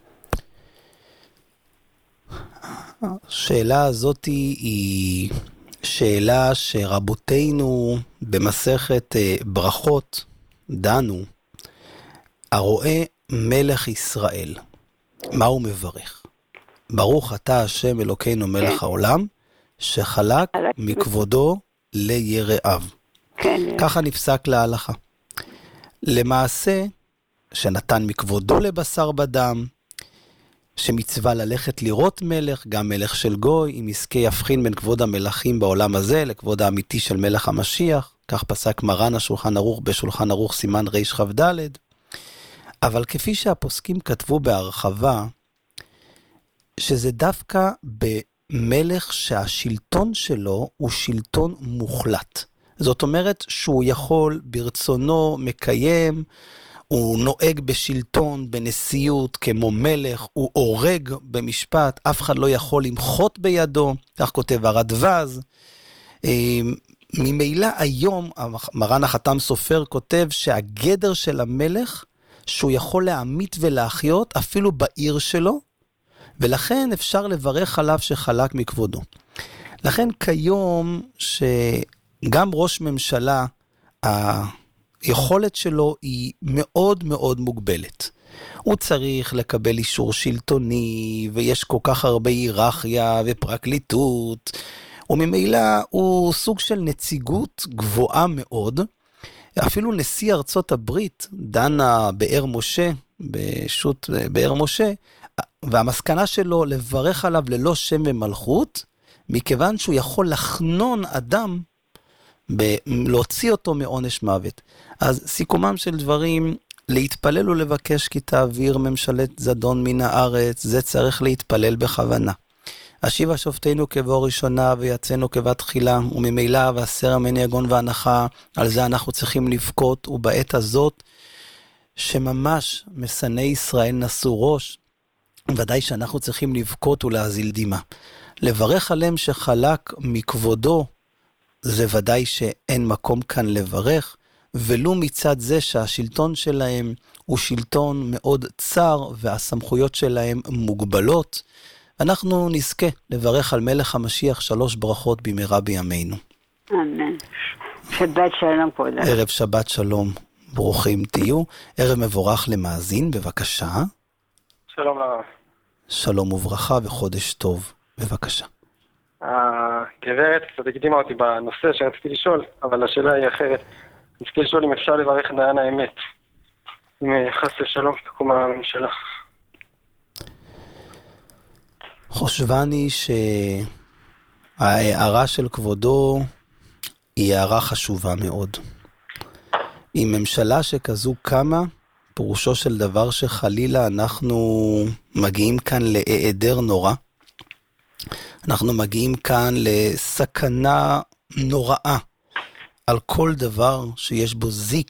השאלה הזאת היא שאלה שרבותינו במסכת ברכות דנו. הרואה מלך ישראל, מה הוא מברך? ברוך אתה השם אלוקינו מלך העולם, שחלק מכבודו ליראיו. ככה נפסק להלכה. למעשה, שנתן מכבודו לבשר בדם, שמצווה ללכת לראות מלך, גם מלך של גוי, אם יזכה יבחין בין כבוד המלכים בעולם הזה, לכבוד האמיתי של מלך המשיח, כך פסק מרן השולחן ערוך בשולחן ערוך סימן ריש כ"ד. אבל כפי שהפוסקים כתבו בהרחבה, שזה דווקא במלך שהשלטון שלו הוא שלטון מוחלט. זאת אומרת שהוא יכול ברצונו מקיים, הוא נוהג בשלטון, בנשיאות, כמו מלך, הוא הורג במשפט, אף אחד לא יכול למחות בידו, כך כותב הרדווז. ממילא היום, מרן החתם סופר כותב שהגדר של המלך, שהוא יכול להעמית ולהחיות אפילו בעיר שלו, ולכן אפשר לברך עליו שחלק מכבודו. לכן כיום שגם ראש ממשלה, היכולת שלו היא מאוד מאוד מוגבלת. הוא צריך לקבל אישור שלטוני, ויש כל כך הרבה היררכיה ופרקליטות, וממילא הוא סוג של נציגות גבוהה מאוד. אפילו נשיא ארצות הברית, דנה באר משה, בשו"ת באר משה, והמסקנה שלו לברך עליו ללא שם ומלכות, מכיוון שהוא יכול לחנון אדם, ב- להוציא אותו מעונש מוות. אז סיכומם של דברים, להתפלל ולבקש כי תעביר ממשלת זדון מן הארץ, זה צריך להתפלל בכוונה. השיבה שופטינו כבוא ראשונה ויצאנו כבת תחילה, וממילא והסר ממני יגון והנחה, על זה אנחנו צריכים לבכות, ובעת הזאת שממש מסני ישראל נשאו ראש, ודאי שאנחנו צריכים לבכות ולהזיל דמעה. לברך עליהם שחלק מכבודו, זה ודאי שאין מקום כאן לברך, ולו מצד זה שהשלטון שלהם הוא שלטון מאוד צר, והסמכויות שלהם מוגבלות, אנחנו נזכה לברך על מלך המשיח שלוש ברכות במהרה בימינו. אמן. שבת שלום כבוד. ערב שבת שלום, ברוכים תהיו. ערב מבורך למאזין, בבקשה. שלום לרב. שלום וברכה וחודש טוב, בבקשה. הגברת קצת הקדימה אותי בנושא שרציתי לשאול, אבל השאלה היא אחרת. רציתי לשאול אם אפשר לברך דיין האמת, אם חס ושלום תקום הממשלה. חושבני שההערה של כבודו היא הערה חשובה מאוד. עם ממשלה שכזו קמה, פירושו של דבר שחלילה אנחנו מגיעים כאן להיעדר נורא. אנחנו מגיעים כאן לסכנה נוראה על כל דבר שיש בו זיק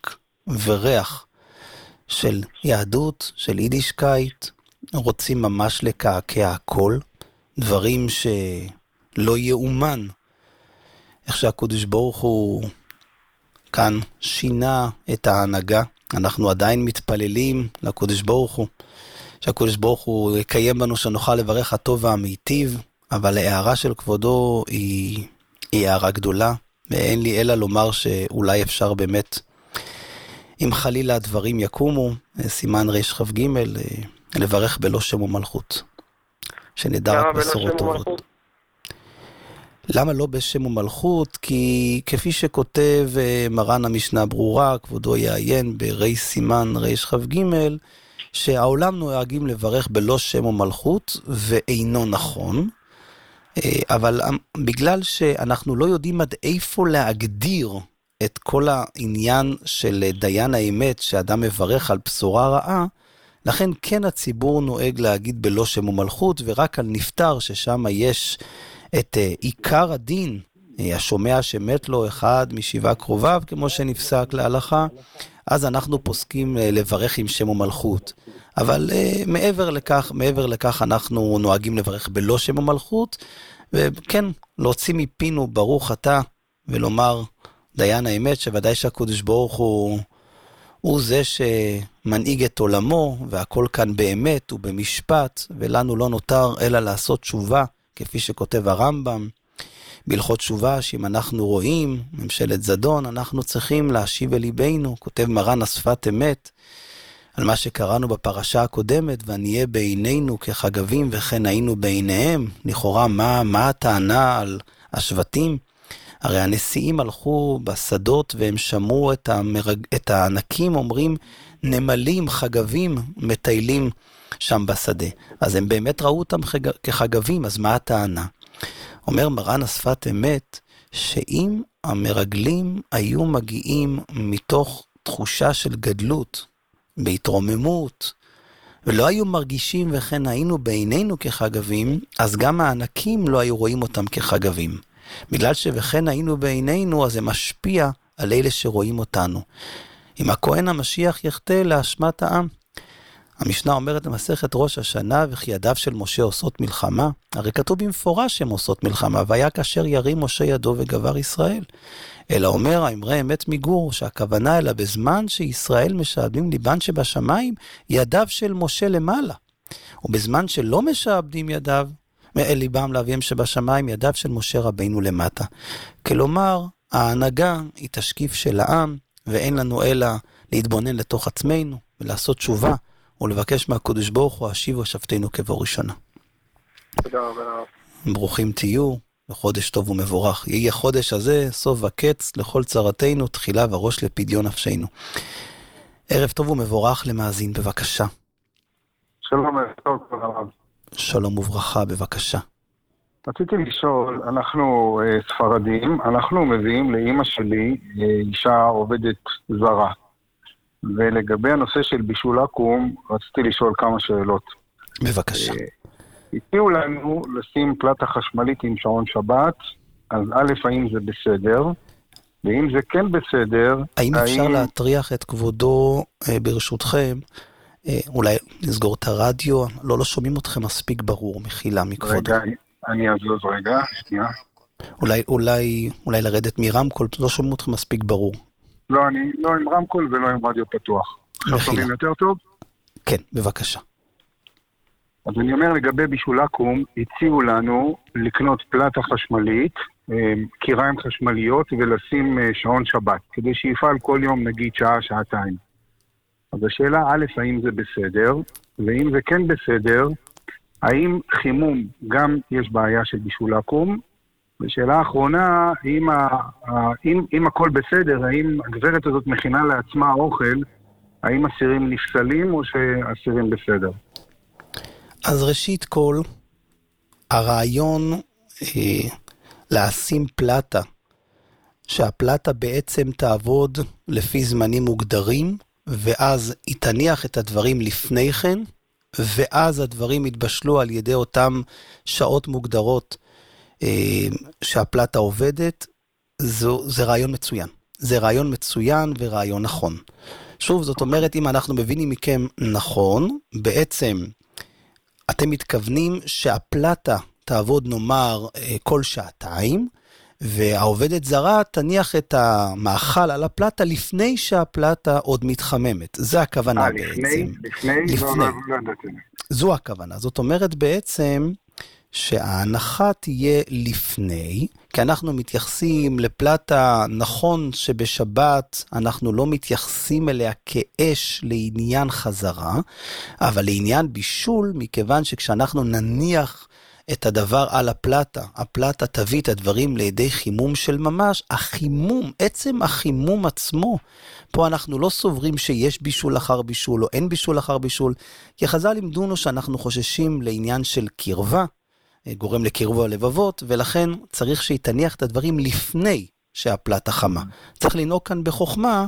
וריח של יהדות, של יידישקייט, רוצים ממש לקעקע הכל, דברים שלא יאומן, איך שהקדוש ברוך הוא כאן שינה את ההנהגה. אנחנו עדיין מתפללים לקדוש ברוך הוא, שהקדוש ברוך הוא יקיים בנו שנוכל לברך הטוב והמיטיב, אבל הערה של כבודו היא, היא הערה גדולה, ואין לי אלא לומר שאולי אפשר באמת, אם חלילה הדברים יקומו, סימן ריש חב ג' לברך בלא שם ומלכות, שנדע רק בשורות טובות. למה לא בשם ומלכות? כי כפי שכותב מרן המשנה ברורה, כבודו יעיין ברי סימן ריש חב ג', שהעולם נוהגים לברך בלא שם ומלכות, ואינו נכון, אבל בגלל שאנחנו לא יודעים עד איפה להגדיר את כל העניין של דיין האמת, שאדם מברך על בשורה רעה, לכן כן הציבור נוהג להגיד בלא שם ומלכות, ורק על נפטר ששם יש את עיקר הדין, השומע שמת לו אחד משבעה קרוביו, כמו שנפסק להלכה, אז אנחנו פוסקים לברך עם שם ומלכות. אבל uh, מעבר לכך, מעבר לכך אנחנו נוהגים לברך בלא שם ומלכות, וכן, להוציא מפינו ברוך אתה, ולומר דיין האמת, שוודאי שהקדוש ברוך הוא, הוא זה שמנהיג את עולמו, והכל כאן באמת ובמשפט, ולנו לא נותר אלא לעשות תשובה, כפי שכותב הרמב"ם, בהלכות תשובה, שאם אנחנו רואים ממשלת זדון, אנחנו צריכים להשיב אל ליבנו, כותב מרן השפת אמת, על מה שקראנו בפרשה הקודמת, ונהיה בעינינו כחגבים וכן היינו בעיניהם. לכאורה מה, מה הטענה על השבטים? הרי הנשיאים הלכו בשדות והם שמעו את, המרג... את הענקים אומרים נמלים, חגבים, מטיילים שם בשדה. אז הם באמת ראו אותם חג... כחגבים, אז מה הטענה? אומר מרן השפת אמת, שאם המרגלים היו מגיעים מתוך תחושה של גדלות, בהתרוממות, ולא היו מרגישים וכן היינו בעינינו כחגבים, אז גם הענקים לא היו רואים אותם כחגבים. בגלל שבכן היינו בעינינו, אז זה משפיע על אלה שרואים אותנו. אם הכהן המשיח יחטא להשמת העם, המשנה אומרת במסכת ראש השנה, וכי ידיו של משה עושות מלחמה, הרי כתוב במפורש שהם עושות מלחמה, והיה כאשר ירים משה ידו וגבר ישראל. אלא אומר האמרי אמת מגור, שהכוונה אלא בזמן שישראל משעבדים ליבן שבשמיים, ידיו של משה למעלה. ובזמן שלא משעבדים ידיו, ליבם לאביהם שבשמיים, ידיו של משה רבינו למטה. כלומר, ההנהגה היא תשקיף של העם, ואין לנו אלא להתבונן לתוך עצמנו, ולעשות תשובה, ולבקש מהקדוש ברוך הוא, השיבו שבתנו כבוא ראשונה. תודה רבה. ברוכים תהיו, וחודש טוב ומבורך. יהיה חודש הזה, סוף וקץ לכל צרתנו, תחילה וראש לפדיון נפשנו. ערב טוב ומבורך למאזין, בבקשה. שלום, טוב, תודה רבה. שלום וברכה, בבקשה. רציתי לשאול, אנחנו אה, ספרדים, אנחנו מביאים לאמא שלי אה, אישה עובדת זרה. ולגבי הנושא של בישול עכו"ם, רציתי לשאול כמה שאלות. בבקשה. הציעו לנו לשים פלטה חשמלית עם שעון שבת, אז א', האם זה בסדר? ואם זה כן בסדר... האם אפשר האם... להטריח את כבודו ברשותכם, אולי נסגור את הרדיו? לא, לא שומעים אתכם מספיק ברור, מחילה מכבודו. רגע, אני אזוז רגע, שנייה. אולי, אולי, אולי לרדת מרמקול, לא שומעים אתכם מספיק ברור. לא, אני לא עם רמקול ולא עם רדיו פתוח. עכשיו שומעים יותר טוב? כן, בבקשה. אז אני אומר, לגבי בישול עכו"ם, הציעו לנו לקנות פלטה חשמלית, קיריים חשמליות, ולשים שעון שבת, כדי שיפעל כל יום, נגיד שעה, שעתיים. אז השאלה, א', האם זה בסדר, ואם זה כן בסדר, האם חימום גם יש בעיה של בישול עכו"ם, ושאלה האחרונה, אם, ה, אם, אם הכל בסדר, האם הגברת הזאת מכינה לעצמה אוכל, האם אסירים נפסלים או שאסירים בסדר? אז ראשית כל, הרעיון אה, לשים פלטה, שהפלטה בעצם תעבוד לפי זמנים מוגדרים, ואז היא תניח את הדברים לפני כן, ואז הדברים יתבשלו על ידי אותם שעות מוגדרות, שהפלטה עובדת, זו, זה רעיון מצוין. זה רעיון מצוין ורעיון נכון. שוב, זאת אומרת, אם אנחנו מבינים מכם נכון, בעצם אתם מתכוונים שהפלטה תעבוד נאמר כל שעתיים, והעובדת זרה תניח את המאכל על הפלטה לפני שהפלטה עוד מתחממת. זה הכוונה 아, בעצם. לפני? לפני? לפני. לא, לא, לא ידעתי. זו הכוונה. זאת אומרת בעצם שההנחה תהיה לפני, כי אנחנו מתייחסים לפלטה, נכון שבשבת אנחנו לא מתייחסים אליה כאש לעניין חזרה, אבל לעניין בישול, מכיוון שכשאנחנו נניח את הדבר על הפלטה, הפלטה תביא את הדברים לידי חימום של ממש, החימום, עצם החימום עצמו, פה אנחנו לא סוברים שיש בישול אחר בישול, או אין בישול אחר בישול, כי חז"ל לימדונו שאנחנו חוששים לעניין של קרבה, גורם לקרבה לבבות, ולכן צריך שהיא תניח את הדברים לפני שהפלטה חמה. צריך לנהוג כאן בחוכמה,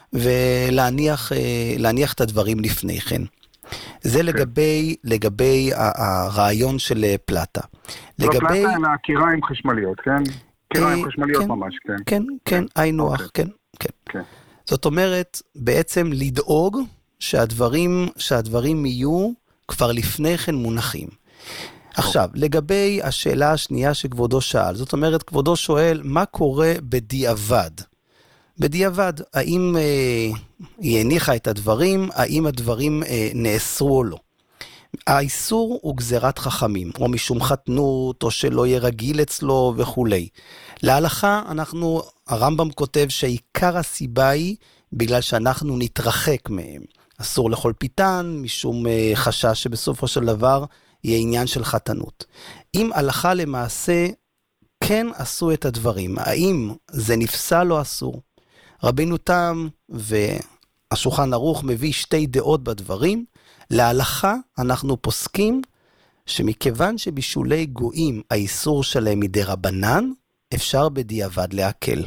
ולהניח להניח את הדברים לפני כן. זה לגבי, לגבי הרעיון של פלטה. לגבי... פלטה הן הקיריים חשמליות, כן? קיריים חשמליות ממש, כן. כן, כן, היינו אח, כן, כן. זאת אומרת, בעצם לדאוג שהדברים, שהדברים יהיו כבר לפני כן מונחים. עכשיו, לגבי השאלה השנייה שכבודו שאל, זאת אומרת, כבודו שואל, מה קורה בדיעבד? בדיעבד, האם אה, היא הניחה את הדברים, האם הדברים אה, נאסרו או לא? האיסור הוא גזירת חכמים, או משום חתנות, או שלא יהיה רגיל אצלו וכו'. להלכה, אנחנו, הרמב"ם כותב שעיקר הסיבה היא, בגלל שאנחנו נתרחק מהם. אסור לאכול פיתן, משום אה, חשש שבסופו של דבר, יהיה עניין של חתנות. אם הלכה למעשה, כן עשו את הדברים, האם זה נפסל או אסור? רבינו תם והשולחן ערוך מביא שתי דעות בדברים, להלכה אנחנו פוסקים שמכיוון שבישולי גויים האיסור שלהם מדרבנן, אפשר בדיעבד להקל.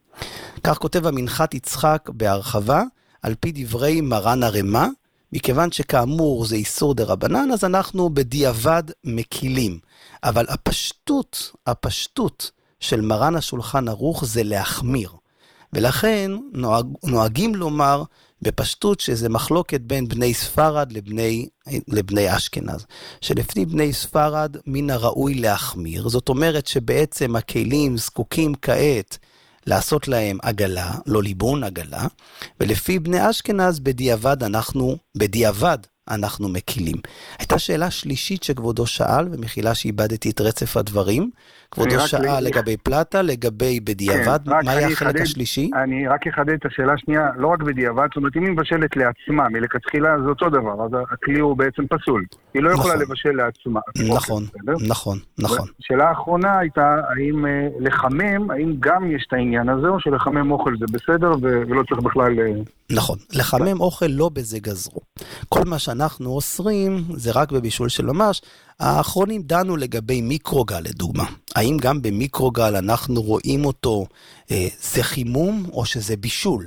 כך כותב המנחת יצחק בהרחבה, על פי דברי מרן הרמה, מכיוון שכאמור זה איסור דרבנן, אז אנחנו בדיעבד מקילים. אבל הפשטות, הפשטות של מרן השולחן ערוך זה להחמיר. ולכן נוהג, נוהגים לומר בפשטות שזה מחלוקת בין בני ספרד לבני, לבני אשכנז. שלפני בני ספרד מן הראוי להחמיר. זאת אומרת שבעצם הכלים זקוקים כעת לעשות להם עגלה, לא ליבון עגלה, ולפי בני אשכנז בדיעבד אנחנו, בדיעבד אנחנו מקילים. הייתה שאלה שלישית שכבודו שאל, ומחילה שאיבדתי את רצף הדברים, כבודו שאל לי... לגבי פלטה, לגבי בדיעבד, כן, מה היה החלק חדד, השלישי? אני רק אחדד את השאלה השנייה, לא רק בדיעבד, זאת אומרת, אם היא מבשלת לעצמה, מלכתחילה זה אותו דבר, אז הכלי הוא בעצם פסול. היא לא יכולה נכון. לבשל לעצמה. נכון, אוקיי, נכון, נכון. השאלה האחרונה הייתה, האם לחמם, האם גם יש את העניין הזה, או שלחמם אוכל זה בסדר, ולא צריך בכלל... נכון, לחמם אוכל לא בזה גזרו. כל מה שאנחנו אוסרים, זה רק בבישול של ממש. האחרונים דנו לגבי מיקרוגל לדוגמה. האם גם במיקרוגל אנחנו רואים אותו, אה, זה חימום או שזה בישול?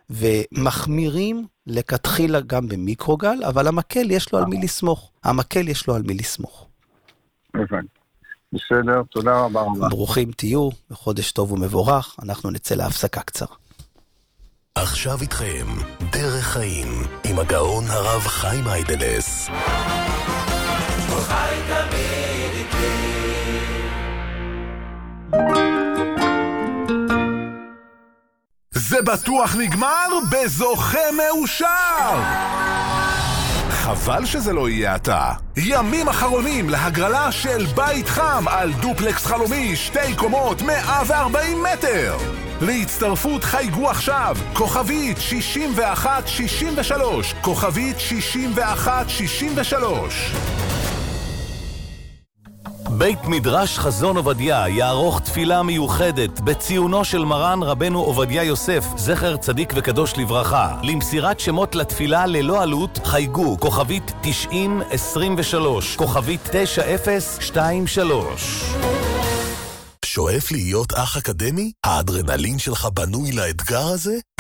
ומחמירים לכתחילה גם במיקרוגל, אבל המקל יש לו על מי לסמוך. המקל יש לו על מי לסמוך. הבנתי. בסדר, תודה רבה רבה. ברוכים תהיו, בחודש טוב ומבורך, אנחנו נצא להפסקה קצרה. עכשיו איתכם, דרך חיים, עם הגאון הרב חיים היידלס. חי תמיד איתי. זה בטוח נגמר בזוכה מאושר! חבל שזה לא יהיה אתה. ימים אחרונים להגרלה של בית חם על דופלקס חלומי שתי קומות מאה וארבעים מטר. להצטרפות חייגו עכשיו, כוכבית שישים ואחת שישים ושלוש, כוכבית שישים ואחת שישים ושלוש. בית מדרש חזון עובדיה יערוך תפילה מיוחדת בציונו של מרן רבנו עובדיה יוסף, זכר צדיק וקדוש לברכה. למסירת שמות לתפילה ללא עלות, חייגו כוכבית תשעים עשרים ושלוש, כוכבית תשע אפס שתיים שלוש. שואף להיות אח אקדמי? האדרנלין שלך בנוי לאתגר הזה?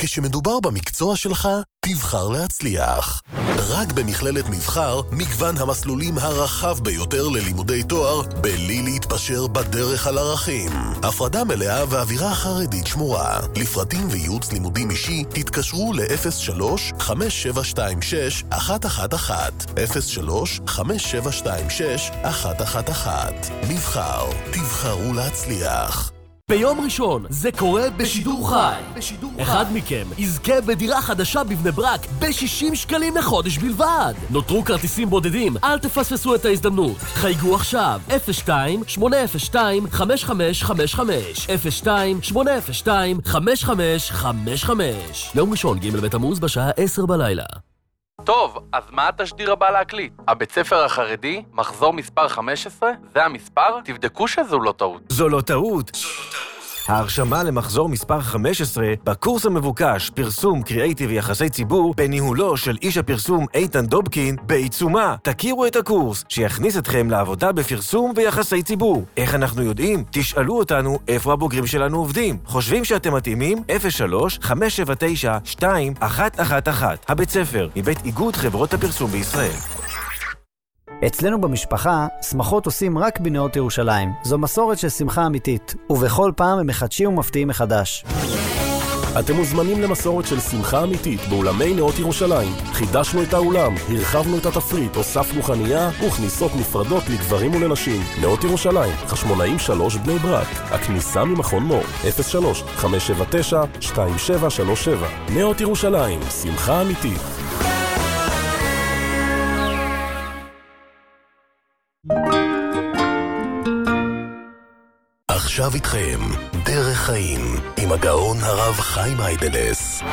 כשמדובר במקצוע שלך, תבחר להצליח. רק במכללת מבחר, מגוון המסלולים הרחב ביותר ללימודי תואר, בלי להתפשר בדרך על ערכים. הפרדה מלאה ואווירה חרדית שמורה. לפרטים וייעוץ לימודים אישי, תתקשרו ל-אפס שלוש חמש שבע שתיים שש אחת אחת אחת. אפס שלוש חמש שבע שתיים שש אחת אחת אחת. מבחר, תבחרו להצליח. ביום ראשון זה קורה בשידור חי. אחד מכם יזכה בדירה חדשה בבני ברק ב-שישים שקלים לחודש בלבד. נותרו כרטיסים בודדים, אל תפספסו את ההזדמנות. חייגו עכשיו אפס שתיים שמונה אפס שתיים חמש חמש חמש חמש אפס שתיים שמונה אפס שתיים חמש חמש חמש חמש. יום ראשון ג' בתמוז בשעה עשר בלילה. טוב, אז מה התשדיר הבא להקליט? הבית ספר החרדי, מחזור מספר חמש עשרה? זה המספר? תבדקו שזו לא טעות. זו לא טעות. ההרשמה למחזור מספר חמש עשרה בקורס המבוקש פרסום קריאייטיב ויחסי ציבור בניהולו של איש הפרסום איתן דובקין בעיצומה. תכירו את הקורס שיכניס אתכם לעבודה בפרסום ויחסי ציבור. איך אנחנו יודעים? תשאלו אותנו איפה הבוגרים שלנו עובדים. חושבים שאתם מתאימים? אפס שלוש חמש שבע תשע שתיים אחת אחת אחת. הבית ספר מבית איגוד חברות הפרסום בישראל. אצלנו במשפחה, שמחות עושים רק בנאות ירושלים. זו מסורת של שמחה אמיתית, ובכל פעם הם מחדשים ומפתיעים מחדש. אתם מוזמנים למסורת של שמחה אמיתית באולמי נאות ירושלים. חידשנו את האולם, הרחבנו את התפריט, הוספנו חנייה וכניסות נפרדות לגברים ולנשים. נאות ירושלים, חשמונאים שלוש בני ברק. הכניסה ממכון מור, אפס שלוש חמש שבע תשע שתיים שבע שלוש שבע. נאות ירושלים, שמחה אמיתית. עכשיו איתכם, דרך חיים, עם הגאון הרב חיים היידלס.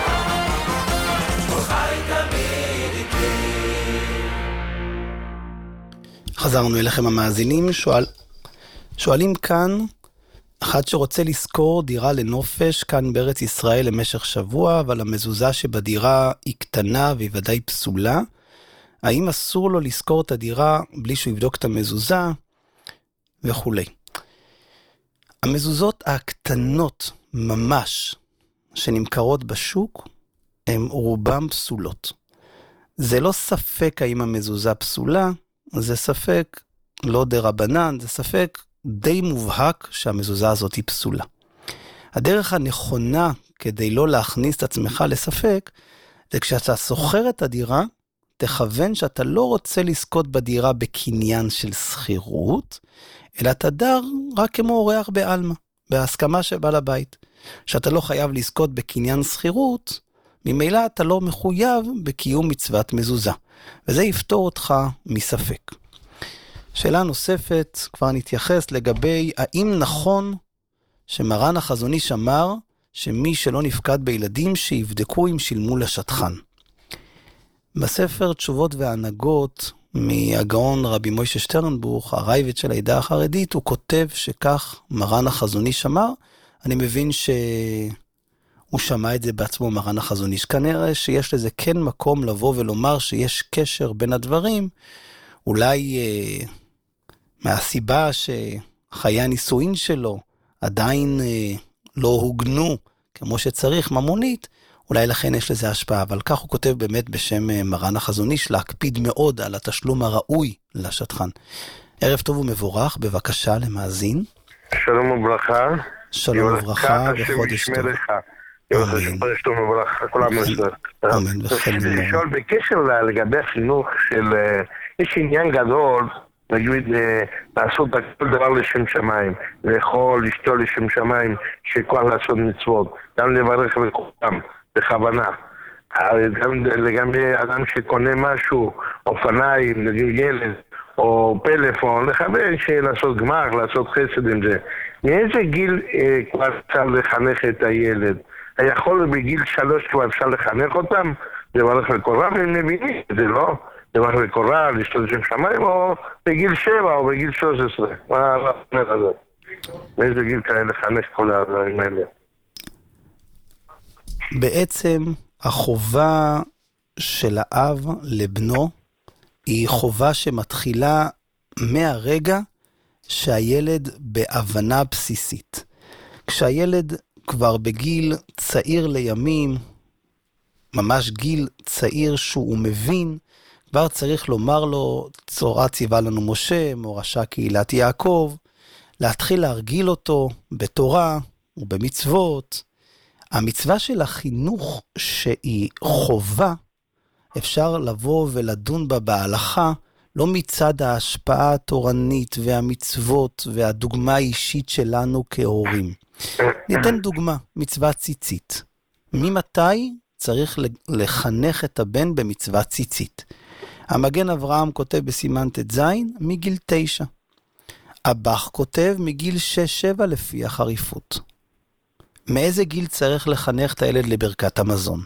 חזרנו אליכם המאזינים, שואל, שואלים כאן, אחד שרוצה לשכור דירה לנופש כאן בארץ ישראל למשך שבוע, אבל המזוזה שבדירה היא קטנה והיא ודאי פסולה, האם אסור לו לשכור את הדירה בלי שהוא יבדוק את המזוזה וכולי. המזוזות הקטנות ממש שנמכרות בשוק הן רובם פסולות. זה לא ספק האם המזוזה פסולה, זה ספק לא דרבנן, זה ספק די מובהק שהמזוזה הזאת היא פסולה. הדרך הנכונה כדי לא להכניס את עצמך לספק, זה כשאתה שוכר את הדירה, תכוון שאתה לא רוצה לזכות בדירה בקניין של שכירות, אלא תדר רק כמו אורח בעלמא, בהסכמה שבא לבית. שאתה לא חייב לזכות בקניין שכירות, ממילא אתה לא מחויב בקיום מצוות מזוזה. וזה יפתור אותך מספק. שאלה נוספת, כבר נתייחס לגבי האם נכון שמרן החזון איש אמר שמי שלא נפקד בילדים שיבדקו אם שילמו לשטחן. בספר תשובות והנהגות מהגאון רבי מוישה שטרנבוך, הרייבד של העדה החרדית, הוא כותב שכך מרן החזון איש אמר. אני מבין שהוא שמע את זה בעצמו מרן החזון איש. כנראה שיש לזה כן מקום לבוא ולומר שיש קשר בין הדברים, אולי אה, מהסיבה שחיי הנישואין שלו עדיין אה, לא הוגנו כמו שצריך ממונית, אולי לכן יש לזה השפעה, אבל כך הוא כותב באמת בשם מרן החזון איש, להקפיד מאוד על התשלום הראוי לשטחן. ערב טוב ומבורך, בבקשה למאזין. שלום וברכה. שלום וברכה וחודש טוב. אמן. חודש טוב וברכה, כל עם ישראל. אמן וחל רציתי לשאול בקשר לגבי החינוך של, יש עניין גדול, נגיד לעשות כל דבר לשם שמיים, לאכול, לשתול לשם שמיים, שכל לעשות מצוות, גם לברך לכולם. בכוונה. גם לגבי אדם שקונה משהו, אופניים, נגיד ילד, או פלאפון, לכוון לעשות גמר, לעשות חסד עם זה. מאיזה גיל אה, כבר אפשר לחנך את הילד? יכול בגיל שלוש כבר אפשר לחנך אותם? לברך לקורא, והם מבינים, זה לא. לברך לקורא, לשתות לשם שמיים, או בגיל שבע, או בגיל שלוש עשרה. מה אומר הזה? מאיזה גיל כאלה לחנך כל הדברים האלה? בעצם החובה של האב לבנו היא חובה שמתחילה מהרגע שהילד בהבנה בסיסית. כשהילד כבר בגיל צעיר לימים, ממש גיל צעיר שהוא מבין, כבר צריך לומר לו, צורה ציווה לנו משה, מורשה קהילת יעקב, להתחיל להרגיל אותו בתורה ובמצוות. המצווה של החינוך שהיא חובה, אפשר לבוא ולדון בה בהלכה, לא מצד ההשפעה התורנית והמצוות והדוגמה האישית שלנו כהורים. ניתן דוגמה, מצווה ציצית. ממתי צריך לחנך את הבן במצווה ציצית? המגן אברהם כותב בסימן ת' מגיל תשע. הבח כותב מגיל שש שבע לפי החריפות. מאיזה גיל צריך לחנך את הילד לברכת המזון?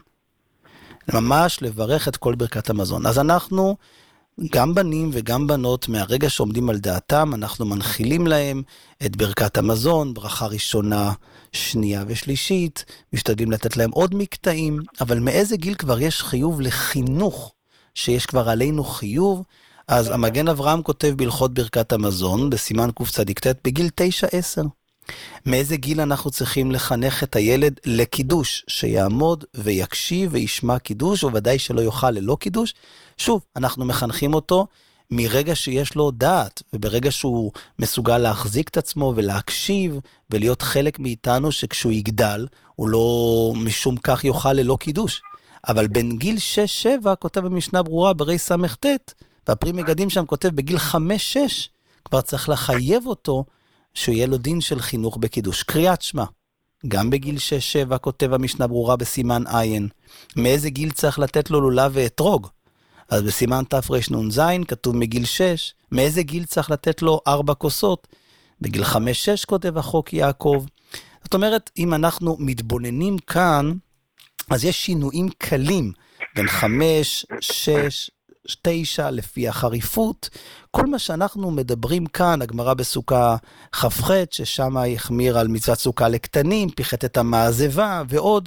ממש לברך את כל ברכת המזון. אז אנחנו, גם בנים וגם בנות, מהרגע שעומדים על דעתם, אנחנו מנחילים להם את ברכת המזון, ברכה ראשונה, שנייה ושלישית, משתדלים לתת להם עוד מקטעים, אבל מאיזה גיל כבר יש חיוב לחינוך, שיש כבר עלינו חיוב? אז המגן אברהם כותב בהלכות ברכת המזון, בסימן קצ"ט, בגיל תשע עשר. מאיזה גיל אנחנו צריכים לחנך את הילד לקידוש, שיעמוד ויקשיב וישמע קידוש, וודאי שלא יאכל ללא קידוש? שוב, אנחנו מחנכים אותו מרגע שיש לו דעת, וברגע שהוא מסוגל להחזיק את עצמו ולהקשיב, ולהיות חלק מאיתנו שכשהוא יגדל, הוא לא משום כך יאכל ללא קידוש. אבל בין גיל שש שבע, כותב במשנה ברורה ברי סמ"ט, והפרי מגדים שם כותב בגיל חמש שש, כבר צריך לחייב אותו שהוא יהיה לו דין של חינוך בקידוש. קריאת שמע, גם בגיל שש שבע כותב המשנה ברורה בסימן עין. מאיזה גיל צריך לתת לו לולב ואתרוג? אז בסימן תרנ"ז כתוב מגיל שש. מאיזה גיל צריך לתת לו ארבע כוסות? בגיל חמש שש כותב החוק יעקב. זאת אומרת, אם אנחנו מתבוננים כאן, אז יש שינויים קלים בין חמש, שש, תשע לפי החריפות. כל מה שאנחנו מדברים כאן, הגמרא בסוכה ח"ח, ששם יחמיר על מצוות סוכה לקטנים, פיחת את המעזבה ועוד.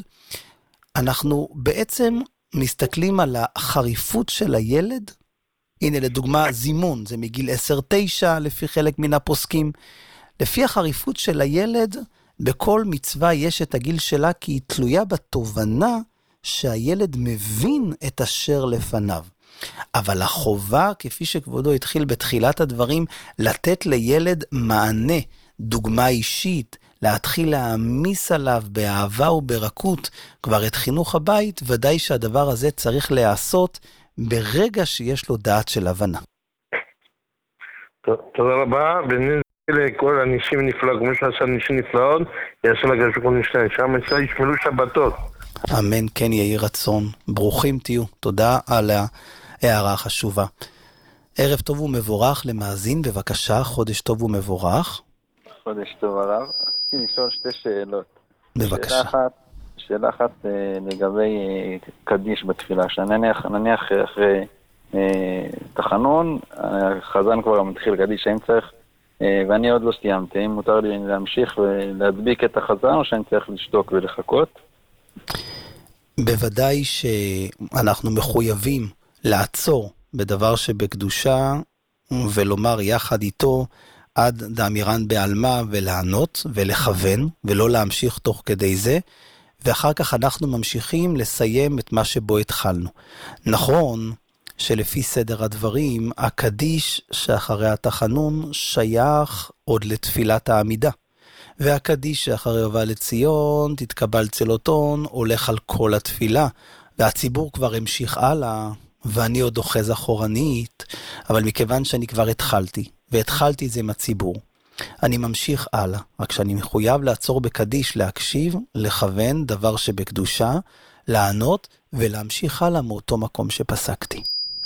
אנחנו בעצם מסתכלים על החריפות של הילד. הנה לדוגמה זימון, זה מגיל עשר תשע לפי חלק מן הפוסקים. לפי החריפות של הילד, בכל מצווה יש את הגיל שלה, כי היא תלויה בתובנה שהילד מבין את אשר לפניו. אבל החובה, כפי שכבודו התחיל בתחילת הדברים, לתת לילד מענה, דוגמה אישית, להתחיל להעמיס עליו באהבה וברכות כבר את חינוך הבית, ודאי שהדבר הזה צריך לעשות ברגע שיש לו דעת של הבנה. תודה רבה, ונזכיר לכל אנשים נפלא, כמו שעשה אנשים נפלאות, יעשה לגשו כל נשתיים, שם אצלה ישמלו שבתות. אמן, כן יהי רצון, ברוכים תהיו, תודה על ההערה החשובה. ערב טוב ומבורך למאזין, בבקשה, חודש טוב ומבורך. חודש טוב הרב, רציתי לשאול שתי שאלות. בבקשה. שאלה אחת, שאלה אחת לגבי קדיש בתפילה, שנניח נניח אחרי תחנון, החזן כבר מתחיל קדיש, האם צריך, ואני עוד לא סיימתי, האם מותר לי להמשיך ולהדביק את החזן, או שאני צריך לשתוק ולחכות? בוודאי שאנחנו מחויבים לעצור בדבר שבקדושה, ולומר יחד איתו עד דאמירן בעלמה, ולענות ולכוון, ולא להמשיך תוך כדי זה, ואחר כך אנחנו ממשיכים לסיים את מה שבו התחלנו. נכון שלפי סדר הדברים, הקדיש שאחרי התחנון שייך עוד לתפילת העמידה, והקדיש שאחרי יובא לציון, תתקבל צלותון, הולך על כל התפילה, והציבור כבר המשיך הלאה, ואני עוד אוחז אחורנית, אבל מכיוון שאני כבר התחלתי, והתחלתי את זה עם הציבור, אני ממשיך הלאה, רק שאני מחויב לעצור בקדיש, להקשיב, לכוון, דבר שבקדושה, לענות, ולהמשיך הלאה מאותו מקום שפסקתי.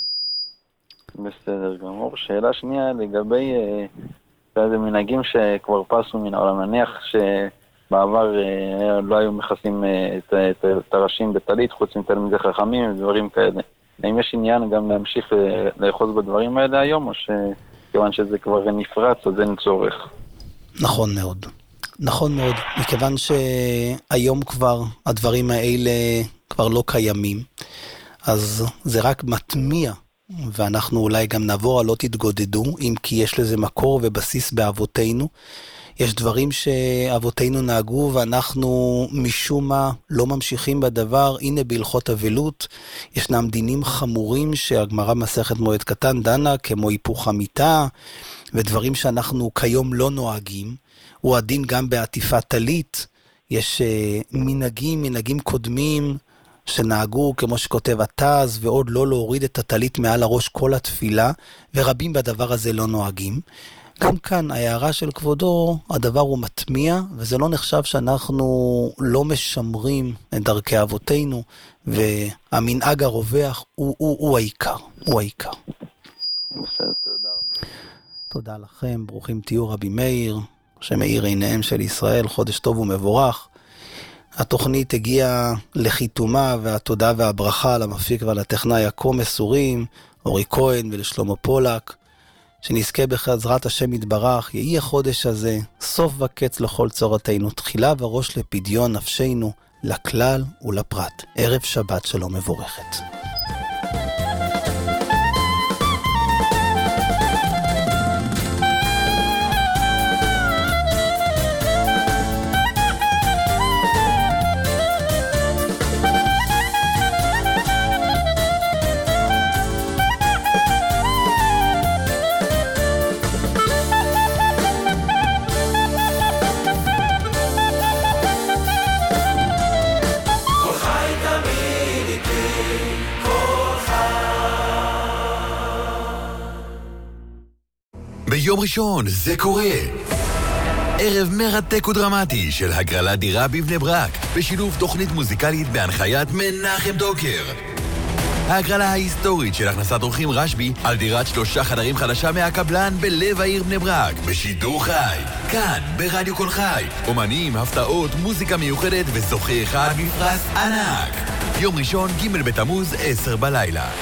בסדר גמור. שאלה שנייה לגבי איזה מנהגים שכבר פסו מן העולם, נניח שבעבר לא היו מכסים את, את, את הראשים בטלית, חוץ מתלמידי חכמים ודברים כאלה. האם יש עניין גם להמשיך לאחוז בדברים האלה היום, או שכיוון שזה כבר נפרץ, אז אין צורך? נכון מאוד. נכון מאוד, מכיוון שהיום כבר הדברים האלה כבר לא קיימים, אז זה רק מטמיע ואנחנו אולי גם נעבור על לא תתגודדו, אם כי יש לזה מקור ובסיס באבותינו. יש דברים שאבותינו נהגו ואנחנו משום מה לא ממשיכים בדבר. הנה בהלכות אבלות ישנם דינים חמורים שהגמרא מסכת מועד קטן דנה, כמו היפוך המיטה, ודברים שאנחנו כיום לא נוהגים. הוא הדין גם בעטיפת טלית. יש uh, מנהגים, מנהגים קודמים שנהגו, כמו שכותב התז, ועוד לא להוריד את הטלית מעל הראש כל התפילה, ורבים בדבר הזה לא נוהגים. גם כאן, ההערה של כבודו, הדבר הוא מטמיע, וזה לא נחשב שאנחנו לא משמרים את דרכי אבותינו, והמנהג הרווח הוא, הוא, הוא העיקר, הוא העיקר. בסדר, תודה. תודה לכם, ברוכים תהיו רבי מאיר, שמאיר עיניהם של ישראל, חודש טוב ומבורך. התוכנית הגיעה לחיתומה, והתודה והברכה למפיק ולטכנאי הכה מסורים, אורי כהן ולשלמה פולק, שנזכה בחזרת השם יתברך. יהי החודש הזה סוף וקץ לכל צורתנו, תחילה וראש לפדיון נפשנו, לכלל ולפרט. ערב שבת שלום מבורכת. ביום ראשון זה קורה. ערב מרתק ודרמטי של הגרלת דירה בבני ברק, בשילוב תוכנית מוזיקלית בהנחיית מנחם דוקר. ההגרלה ההיסטורית של הכנסת אורחים רשבי על דירת שלושה חדרים חדשה מהקבלן בלב העיר בני ברק, בשידור חי, כאן ברדיו כל חי. אומנים, הפתעות, מוזיקה מיוחדת וזוכה אחד מפרס ענק. יום ראשון ג' בתמוז עשר בלילה.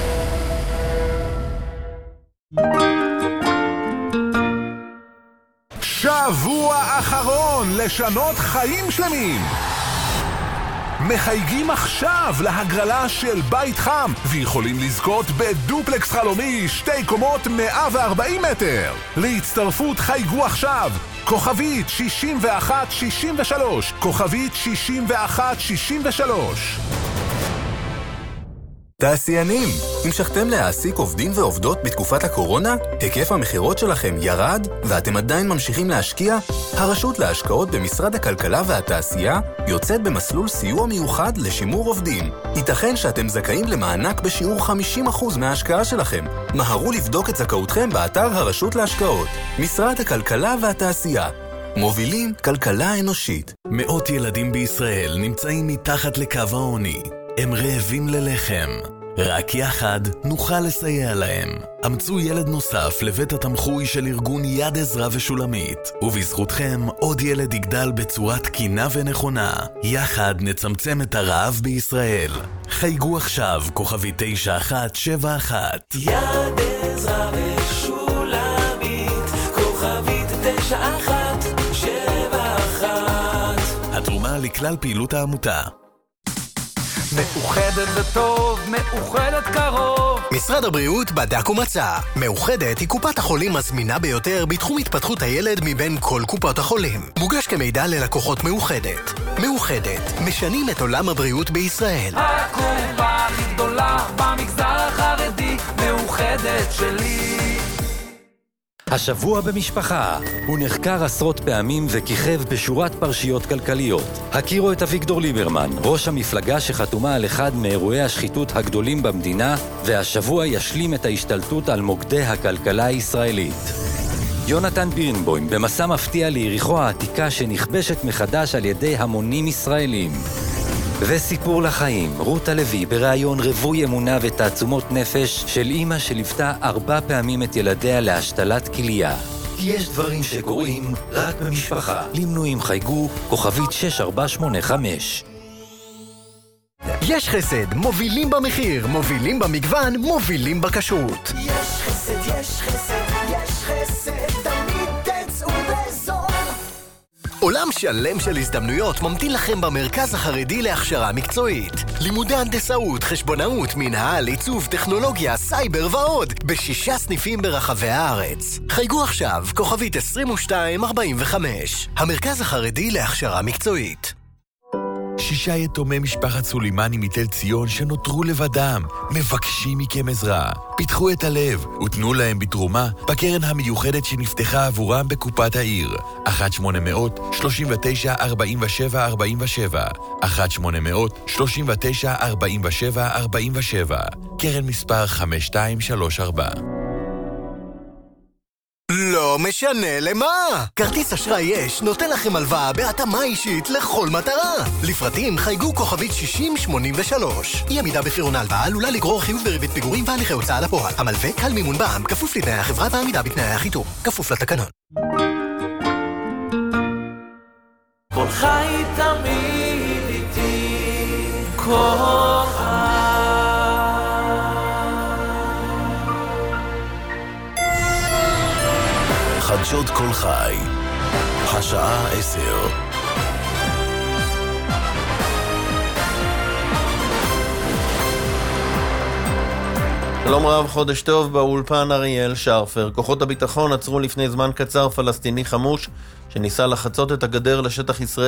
שבוע אחרון לשנות חיים שלמים. מחייגים עכשיו להגרלה של בית חם ויכולים לזכות בדופלקס חלומי שתי קומות מאה וארבעים מטר. להצטרפות חייגו עכשיו כוכבית שישים ואחת שישים ושלוש, כוכבית שישים ואחת שישים ושלוש. תעשיינים, המשכתם להעסיק עובדים ועובדות בתקופת הקורונה? היקף המחירות שלכם ירד ואתם עדיין ממשיכים להשקיע? הרשות להשקעות במשרד הכלכלה והתעשייה יוצאת במסלול סיוע מיוחד לשימור עובדים. ייתכן שאתם זכאים למענק בשיעור חמישים אחוז מההשקעה שלכם. מהרו לבדוק את זכאותכם באתר הרשות להשקעות. משרד הכלכלה והתעשייה. מובילים כלכלה אנושית. מאות ילדים בישראל נמצאים מתחת לקו העוני. הם רעבים ללחם. רק יחד נוכל לסייע להם. אמצו ילד נוסף לבית התמחוי של ארגון יד עזרה ושולמית, ובזכותכם עוד ילד יגדל בצורה תקינה ונכונה. יחד נצמצם את הרעב בישראל. חייגו עכשיו כוכבי תשע אחת שבע אחת. יד עזרה ושולמית, כוכבית תשע אחת שבע אחת. התרומה לכלל פעילות העמותה. מאוחדת וטוב, מאוחדת קרוב. משרד הבריאות בדק ומצא. מאוחדת היא קופת החולים הזמינה ביותר בתחום התפתחות הילד מבין כל קופות החולים. מוגש כמידע ללקוחות מאוחדת. מאוחדת, משנים את עולם הבריאות בישראל. הקופה הכי גדולה במגזר החרדי, מאוחדת שלי. השבוע במשפחה, הוא נחקר עשרות פעמים וכיכב בשורת פרשיות כלכליות. הכירו את אביגדור ליברמן, ראש המפלגה שחתומה על אחד מאירועי השחיתות הגדולים במדינה, והשבוע ישלים את ההשתלטות על מוקדי הכלכלה הישראלית. יונתן בירנבוים במסע מפתיע ליריחו העתיקה שנכבשת מחדש על ידי המונים ישראלים. וסיפור לחיים, רות הלוי בראיון רווי אמונה ותעצומות נפש של אמא שליוותה ארבע פעמים את ילדיה להשתלת כליה. יש דברים שקורים רק במשפחה. למנויים חייגו כוכבית שש ארבע שמונה חמש. יש חסד, מובילים במחיר, מובילים במגוון, מובילים בכשרות. יש חסד, יש חסד, יש חסד, תמיד תצאו בזול. עולם שלם של הזדמנויות ממתין לכם במרכז החרדי להכשרה מקצועית. לימודי הנדסאות, חשבונאות, מנהל, עיצוב, טכנולוגיה, סייבר ועוד, בשישה סניפים ברחבי הארץ. חייגו עכשיו, כוכבית עשרים ושתיים ארבעים וחמש. המרכז החרדי להכשרה מקצועית. שישה יתומי משפחת סולימני מתל ציון שנותרו לבדם, מבקשים מכם עזרה. פיתחו את הלב ותנו להם בתרומה בקרן המיוחדת שנפתחה עבורם בקופת העיר. אחת שמונה מאות שלושים ותשע ארבעים ושבע ארבעים ושבע אחת שמונה מאות שלושים ותשע ארבעים ושבע ארבעים ושבע קרן מספר חמש שתיים שלוש ארבע. לא משנה למה! כרטיס אשראי יש נותן לכם הלוואה בהתאמה אישית לכל מטרה. לפרטים חייגו כוכבית שישים שמונים ושלוש. אי עמידה בפירעון ההלוואה עלולה לגרור חיוב בריבית פיגורים והליכי הוצאה לפועל. המלווה קל מימון בע"מ, כפוף לתנאי החברה והעמידה בתנאי החיתום, כפוף לתקנון. כל חי תמיד איתי, כל חי. חדשות כל חי, השעה עשר. שלום רב, חודש טוב, באולפן אריאל שרפר. כוחות הביטחון עצרו לפני זמן קצר פלסטיני חמוש שניסה לחצות את הגדר לשטח ישראל